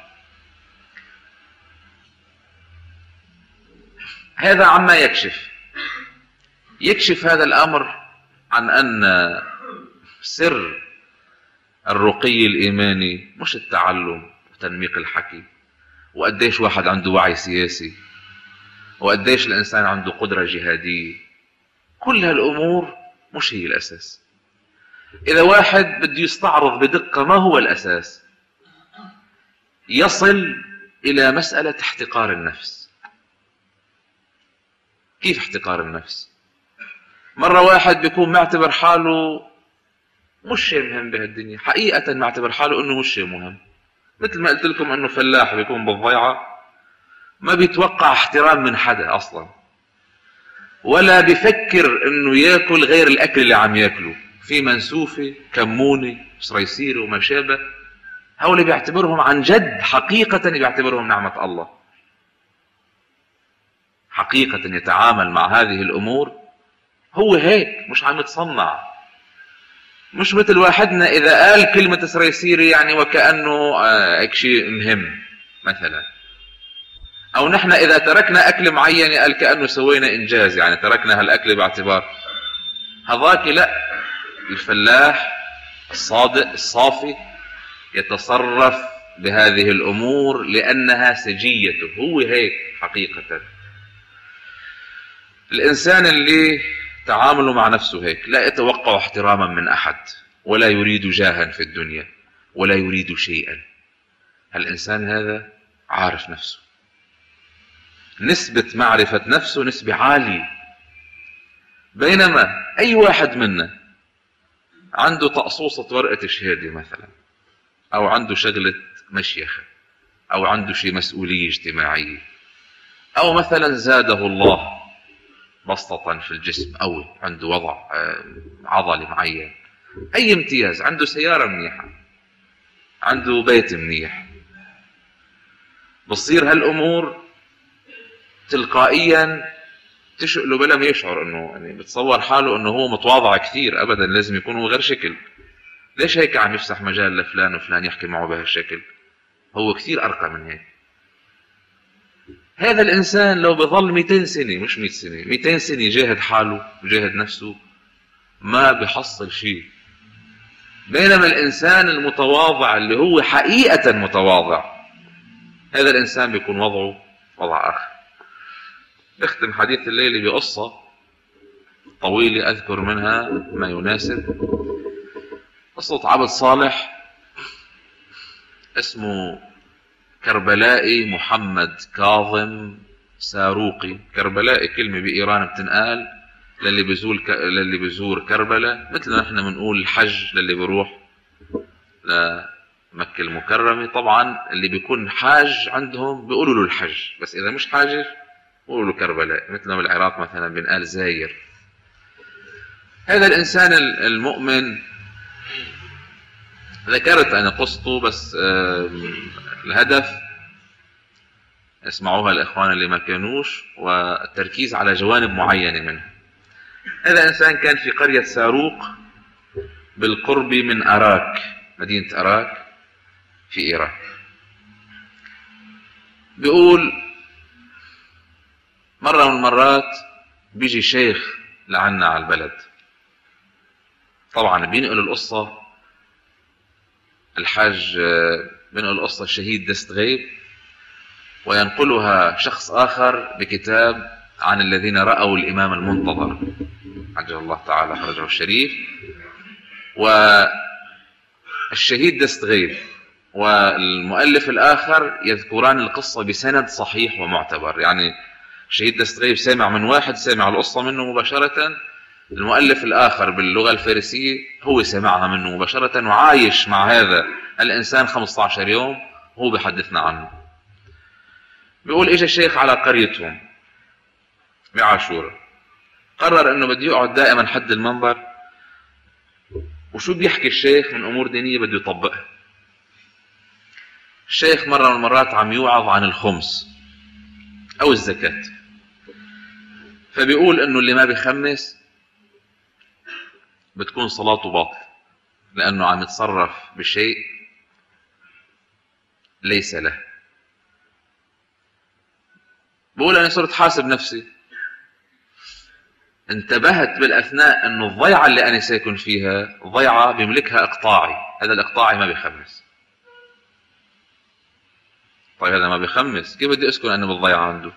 هذا عما يكشف يكشف هذا الأمر عن أن سر الرقي الإيماني مش التعلم وتنميق الحكي، وقديش واحد عنده وعي سياسي، وقديش الإنسان عنده قدرة جهادية. كل هالأمور مش هي الأساس. إذا واحد بده يستعرض بدقة ما هو الأساس، يصل إلى مسألة احتقار النفس. كيف احتقار النفس؟ مرة واحد بيكون معتبر حاله مش شيء مهم بهالدنيا، حقيقة معتبر حاله انه مش شيء مهم. مثل ما قلت لكم انه فلاح بيكون بالضيعة ما بيتوقع احترام من حدا اصلا، ولا بيفكر انه ياكل غير الاكل اللي عم ياكله، في منسوفة كمونة سريسيري وما شابه. هؤلاء بيعتبرهم عن جد حقيقة بيعتبرهم نعمة الله، حقيقة يتعامل مع هذه الامور هو هيك، مش عم يتصنع. مش مثل واحدنا إذا قال كلمة سريسيري يعني وكأنه هيك شيء مهم مثلا، أو نحن إذا تركنا أكل معين قال كأنه سوينا إنجاز، يعني تركنا هالأكل باعتبار. هذاك لا، الفلاح الصادق الصافي يتصرف بهذه الأمور لأنها سجيته، هو هيك حقيقة. الإنسان اللي تعامله مع نفسه هيك لا يتوقع احتراما من أحد، ولا يريد جاها في الدنيا، ولا يريد شيئا. الإنسان هذا عارف نفسه، نسبة معرفة نفسه نسبة عالية. بينما أي واحد منا عنده تقصوصة ورقة شهادة مثلا، أو عنده شغلة مشيخة، أو عنده شيء مسؤولية اجتماعية، أو مثلا زاده الله بسطة في الجسم، أو عنده وضع عضلي معين، أي امتياز، عنده سيارة منيحة، عنده بيت منيح، بصير هالأمور تلقائيا تشقله بلا ما يشعر. انه يعني بتصور حاله انه هو متواضع كثير، ابدا لازم يكون هو غير شكل. ليش هيك عم يفسح مجال لفلان وفلان يحكي معه بهالشكل؟ هو كثير ارقى من هيك. هذا الانسان لو بظل مئتين سنة، مش مئة سنة، مئتين سنة يجاهد حاله ويجاهد نفسه ما بيحصل شيء. بينما الانسان المتواضع اللي هو حقيقة متواضع، هذا الانسان بيكون وضعه وضع اخر. اختم حديث الليلة بقصة طويلة اذكر منها ما يناسب. قصة عبد صالح اسمه كربلائي محمد كاظم ساروقي. كربلائي كلمة بإيران بتنقال للي بزور ك... للي بزور كربلاء، مثل ما احنا بنقول الحج للي بيروح لمكة المكرمة. طبعا اللي بيكون حاج عندهم بيقولوا له الحج، بس إذا مش حاج قولوا كربلاء، مثل ما بالعراق مثلا بنقال زاير. هذا الإنسان المؤمن ذكرت أنا قصته بس الهدف اسمعوها الإخوان اللي ما كانوش، والتركيز على جوانب معينة منها. هذا الإنسان كان في قرية ساروق بالقرب من أراك، مدينة أراك في إيران. بيقول مرة من المرات بيجي شيخ لعنا على البلد، طبعا بينقل القصة الحاج بينقل القصة الشهيد دستغيب، وينقلها شخص آخر بكتاب عن الذين رأوا الإمام المنتظر عجل الله تعالى فرجه الشريف. والشهيد دستغيب والمؤلف الآخر يذكران القصة بسند صحيح ومعتبر، يعني الشهيد دستغيب سامع من واحد سامع القصة منه مباشرة، المؤلف الآخر باللغة الفارسية هو سمعها منه مباشرة وعايش مع هذا الإنسان خمسة عشر يوم وهو بيحدثنا عنه. بيقول إجا الشيخ على قريتهم بعاشورة، قرر إنه بده يقعد دائما حد المنبر، وشو بيحكي الشيخ من أمور دينية بده يطبقها. الشيخ مرة من المرات عم يوعظ عن الخمس أو الزكاة، فبيقول إنه اللي ما بيخمس بتكون صلاته باطل، لأنه عم يتصرف بشيء ليس له. بقول أنا صرت حاسب نفسي، انتبهت بالأثناء أنه الضيعة اللي أنا ساكن فيها ضيعة بيملكها إقطاعي، هذا الإقطاعي ما بيخمس. طيب هذا ما بيخمس، كيف بدي أسكن أنا بالضيعة عنده؟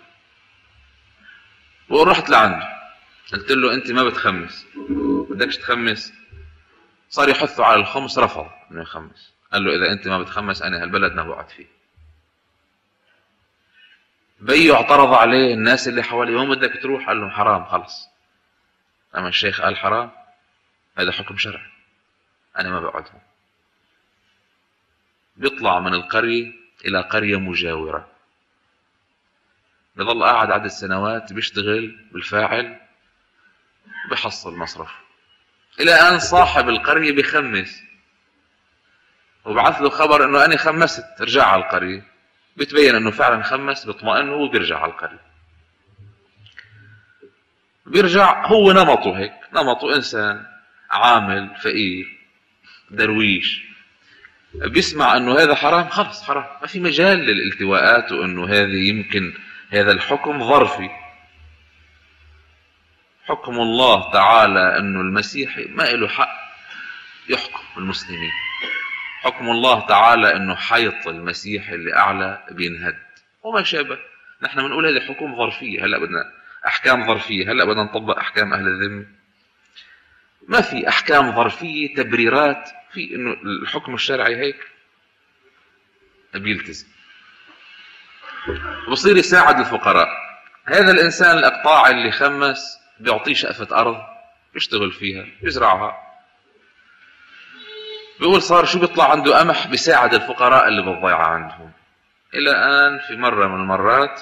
ورحت لعنده قلت له أنت ما بتخمس، بدكش تخمس. صار يحثه على الخمس، رفض أنه يخمس، قال له إذا أنت ما بتخمس أنا هالبلد ما بقعد فيه. بيو اعترض عليه الناس اللي حواليه، وين بدك تروح؟ قال لهم حرام خلص، أما الشيخ قال حرام هذا حكم شرعي أنا ما بقعد هون. بيطلع من القرية إلى قرية مجاورة، بظل قاعد عدد سنوات بيشتغل بالفاعل وبيحصل مصرف، إلى أن صاحب القرية بيخمس وبعث له خبر إنه أنا خمست، رجع على القرية، بيتبين إنه فعلا خمس، بيطمئن وبيرجع على القرية. بيرجع هو نمطه هيك، نمطه إنسان عامل فقير درويش، بيسمع انه هذا حرام خلص حرام، ما في مجال للالتواءات، وانه هذه يمكن هذا الحكم ظرفي. حكم الله تعالى انه المسيحي ما له حق يحكم المسلمين، حكم الله تعالى انه حيط المسيحي اللي اعلى بينهد وما شابه. نحن بنقول هذه حكم ظرفيه، هلا بدنا احكام ظرفيه، هلا بدنا نطبق احكام اهل الذمه. ما في احكام ظرفيه تبريرات في انه الحكم الشرعي هيك بيلتزم، بصير يساعد الفقراء. هذا الانسان الاقطاعي اللي خمس بيعطيه شقفة ارض يشتغل فيها يزرعها، بيقول صار شو بيطلع عنده قمح بيساعد الفقراء اللي بالضيعة عندهم. الى ان في مرة من المرات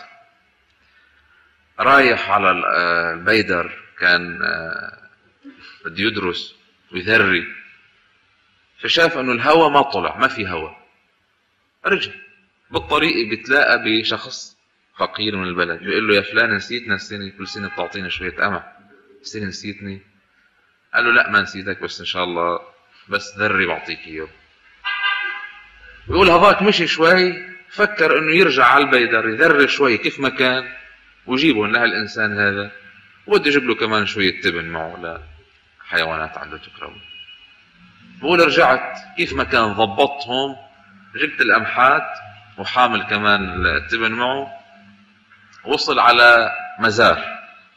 رايح على البيدر، كان بده يدرس ويذري، فشاف انه الهواء ما طلع، ما في هواء، رجع بالطريق بيتلاقى بشخص فقير من البلد، بيقول له يا فلان نسيتنا السنة، كل سنة بتعطينا شوية قمح، السنة نسيتني؟ قال له لا ما نسيتك، بس ان شاء الله بس ذري بعطيك اياه. بيقول هذاك مشي شوي، فكر انه يرجع على البيدر يذري شوي كيف ما كان ويجيبهم لهالانسان هذا، وبده يجيب له كمان شوية تبن معه لحيوانات عنده تكرم. بقول رجعت كيف ما كان ضبطهم، جبت القمحات وحامل كمان التبن معه، وصل على مزار،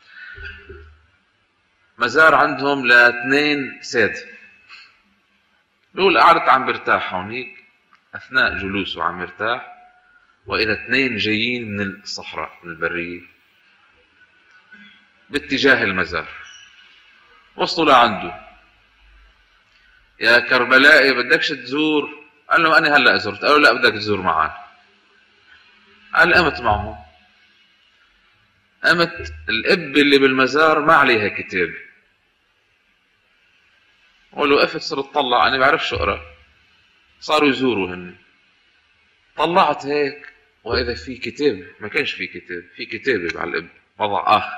مزار عندهم لاثنين ساد. بقول قعدت عم برتاح هونيك، اثناء جلوسه عم يرتاح، واذا اثنين جايين من الصحراء من البرية باتجاه المزار. وصلوا لعنده، يا كربلائي بدكش تزور؟ قال له أنا هلأ زرت. قالوا لا بدك تزور معنا. قال قمت معهم، قامت الاب اللي بالمزار ما عليها كتاب، ولو وقفت صرت تطلع، انا بعرفش اقرا، صاروا يزوروا هن، طلعت هيك واذا في كتاب، ما كانش في كتاب، في كتابه على الاب وضع اخر.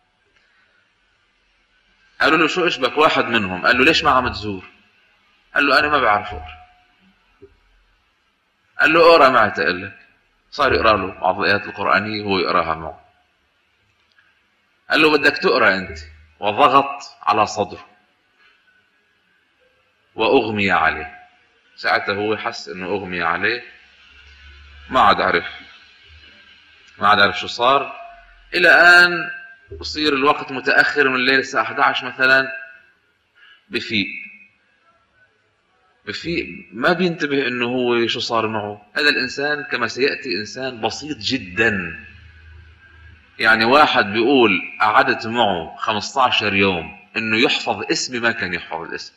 قالوا له شو اشبك واحد منهم؟ قال له ليش ما عم تزور؟ قال له انا ما بعرف اقرا. قال له اقرا معي تقول لك. صار يقرا له بعض الايات القرانيه وهو يقراها معه. قال له بدك تقرا انت، وضغط على صدره واغمي عليه. ساعتها هو حس انه اغمي عليه، ما عاد عرف ما عاد عرف شو صار، الى ان يصير الوقت متاخر من الليل الساعه احد عشر مثلا، بفيق بفيق ما بينتبه انه هو شو صار معه. هذا الانسان كما سياتي انسان بسيط جدا، يعني واحد بيقول قعدت معه خمسة عشر يوم انه يحفظ اسمي، ما كان يحفظ الاسم.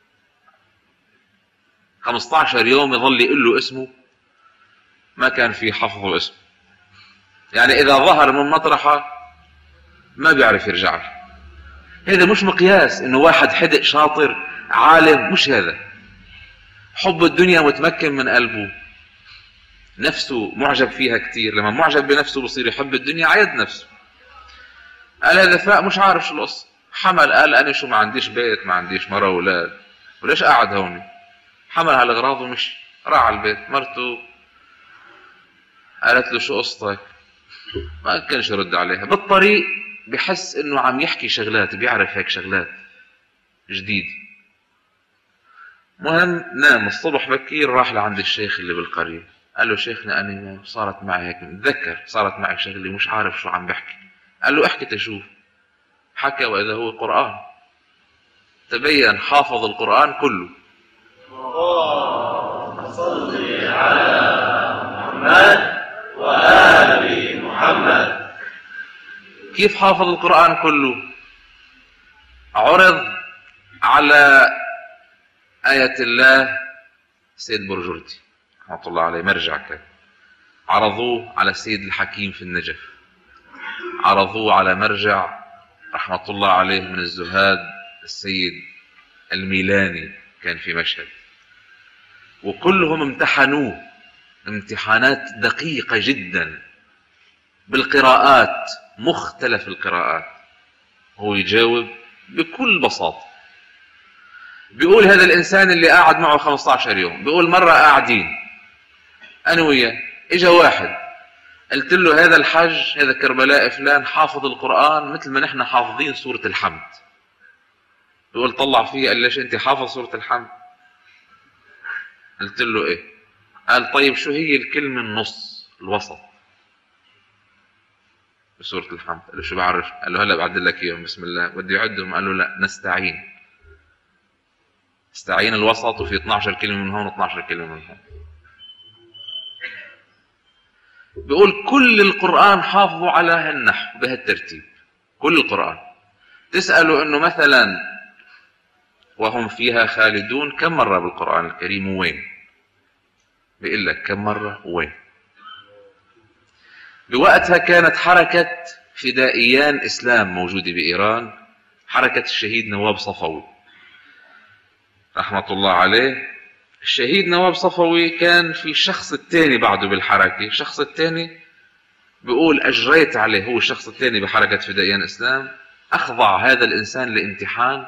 خمسة عشر يوم يظل يقول له اسمه، ما كان في حفظه اسمه. يعني اذا ظهر من مطرحه ما بيعرف يرجع له. هذا مش مقياس انه واحد حدق شاطر عالم، مش هذا. حب الدنيا متمكن من قلبه، نفسه معجب فيها كتير، لما معجب بنفسه بصير يحب الدنيا عيد نفسه. قال هذا فاق مش عارف شو القصة، حمل قال انا شو ما عنديش بيت، ما عنديش مرة واولاد، وليش قاعد هون؟ حمل هالاغراض ومشي، راح على البيت. مرته قالت له شو قصتك؟ ما كانش يرد عليها. بالطريق بحس انه عم يحكي شغلات، بيعرف هيك شغلات جديد. مهم نام الصبح بكير، راح لعند الشيخ اللي بالقرية، قال له شيخنا انا صارت معي هيك، متذكر صارت معي شغله مش عارف شو عم بحكي. قال له احكي تشوف. حكى واذا هو قرآن. تبين حافظ القرآن كله. اللهم صل على محمد وآل محمد. كيف حافظ القرآن كله؟ عرض على آية الله سيد برجردي رحمة الله عليه، مرجع كان، عرضوه على السيد الحكيم في النجف، عرضوه على مرجع رحمة الله عليه من الزهاد السيد الميلاني كان في مشهد، وكلهم امتحنوه امتحانات دقيقة جدا بالقراءات، مختلف القراءات، هو يجاوب بكل بساطة. بيقول هذا الإنسان اللي قاعد معه خمسة عشر يوم، بيقول مرة قاعدين أنا وياه، إجا واحد قلت له هذا الحج هذا كربلاء فلان حافظ القرآن مثل ما نحن حافظين سورة الحمد. بيقول طلع فيه قال ليش أنت حافظ سورة الحمد؟ قلت له إيه؟ قال طيب شو هي الكلمة النص الوسط بسورة الحمد؟ قال له شو بعرف؟ قال له هلا بعدل لك اياهم بسم الله. بده يعدهم، قال له لا نستعين. استعين الوسط وفي اثنعش كلمة من هون واثنعش كلمة من هون. بيقول كل القرآن حافظوا على هالنحو بهالترتيب، كل القرآن. تسألوا انه مثلا وهم فيها خالدون كم مرة بالقرآن الكريم وين؟ بيقول لك كم مرة وين. بوقتها كانت حركة فدائيان إسلام موجودة بإيران، حركة الشهيد نواب صفوي رحمة الله عليه. الشهيد نواب صفوي كان في الشخص الثاني بعده بالحركة، الشخص الثاني بيقول أجريت عليه، هو الشخص الثاني بحركة فدائيان إسلام، أخضع هذا الإنسان لامتحان،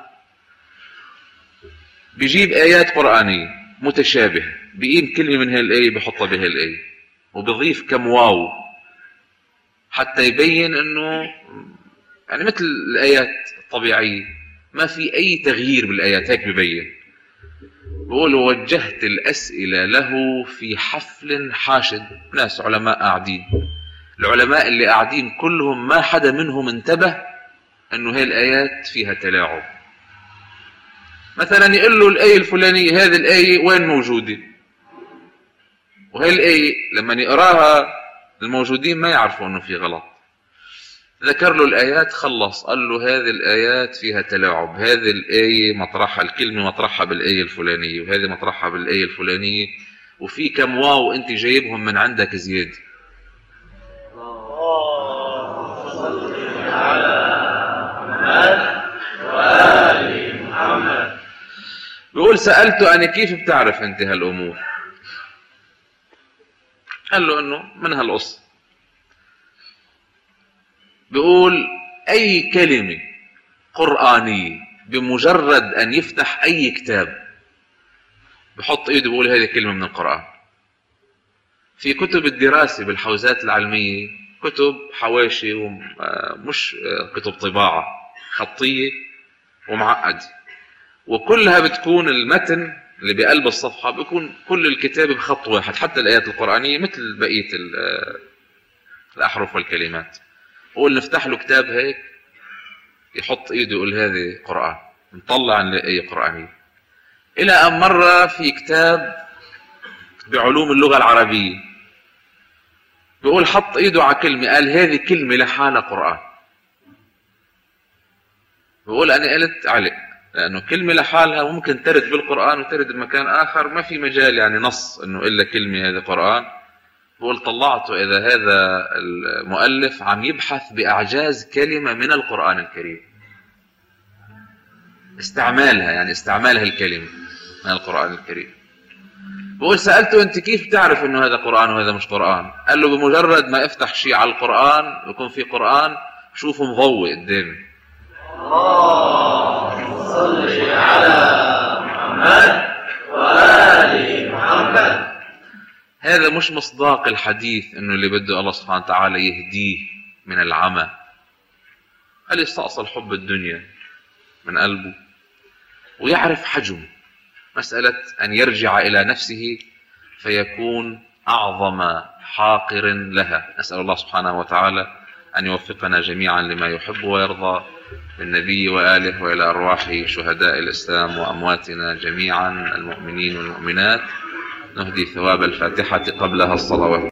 بيجيب آيات قرآنية متشابهة، بيقيم كلمة من هالآية بحطها بهالآية، وبيضيف كم واو حتى يبين انه يعني مثل الايات الطبيعيه ما في اي تغيير بالايات، هيك ببين. بقول وجهت الاسئله له في حفل حاشد، ناس علماء قاعدين، العلماء اللي قاعدين كلهم ما حدا منهم انتبه انه هاي الايات فيها تلاعب. مثلا يقول له الايه الفلانيه هذه الايه وين موجوده، وهي الايه لما يقراها الموجودين ما يعرفوا انه في غلط. ذكر له الايات خلص، قال له هذه الايات فيها تلاعب، هذه الايه مطرحها الكلمه مطرحها بالايه الفلانيه، وهذه مطرحها بالايه الفلانيه، وفي كم واو انت جايبهم من عندك زياده. اللهم صل بقول سألته أنا كيف بتعرف أنت هالأمور؟ قال له أنه من هالقصة. بقول أي كلمة قرآنية بمجرد أن يفتح أي كتاب بحط إيده بقول هذه كلمة من القرآن. في كتب الدراسة بالحوزات العلمية كتب حواشي ومش كتب طباعة خطية ومعقدة، وكلها بتكون المتن اللي بقلب الصفحة بيكون كل الكتاب بخط واحد، حتى الآيات القرآنية مثل بقية الأحرف والكلمات. قول نفتح له كتاب هيك يحط ايده يقول هذه قرآن، نطلع نلاقي قرآنية. إلى أن مرة في كتاب بعلوم اللغة العربية بيقول حط ايده على كلمة قال هذه كلمة لحالها قرآن. بقول أنا قلت علق، لأنه كلمة لحالها ممكن ترد بالقرآن وترد بمكان آخر، ما في مجال يعني نص إنه إلا كلمة هذا قرآن. بقول طلعته إذا هذا المؤلف عم يبحث بأعجاز كلمة من القرآن الكريم، استعمالها يعني استعمالها الكلمة من القرآن الكريم. بقول سألته أنت كيف تعرف إنه هذا قرآن وهذا مش قرآن؟ قال له بمجرد ما افتح شيء على القرآن يكون في قرآن شوفه مضوء قدامي. اللهم صل على محمد وآل محمد. هذا مش مصداق الحديث انه اللي بده الله سبحانه وتعالى يهديه من العمى، هل يستأصل حب الدنيا من قلبه ويعرف حجم مسألة أن يرجع إلى نفسه فيكون أعظم حاقر لها. نسأل الله سبحانه وتعالى أن يوفقنا جميعا لما يحب ويرضى بالنبي وآله وإلى أرواح شهداء الإسلام وأمواتنا جميعا المؤمنين والمؤمنات. نهدي ثواب الفاتحة قبلها الصلوات.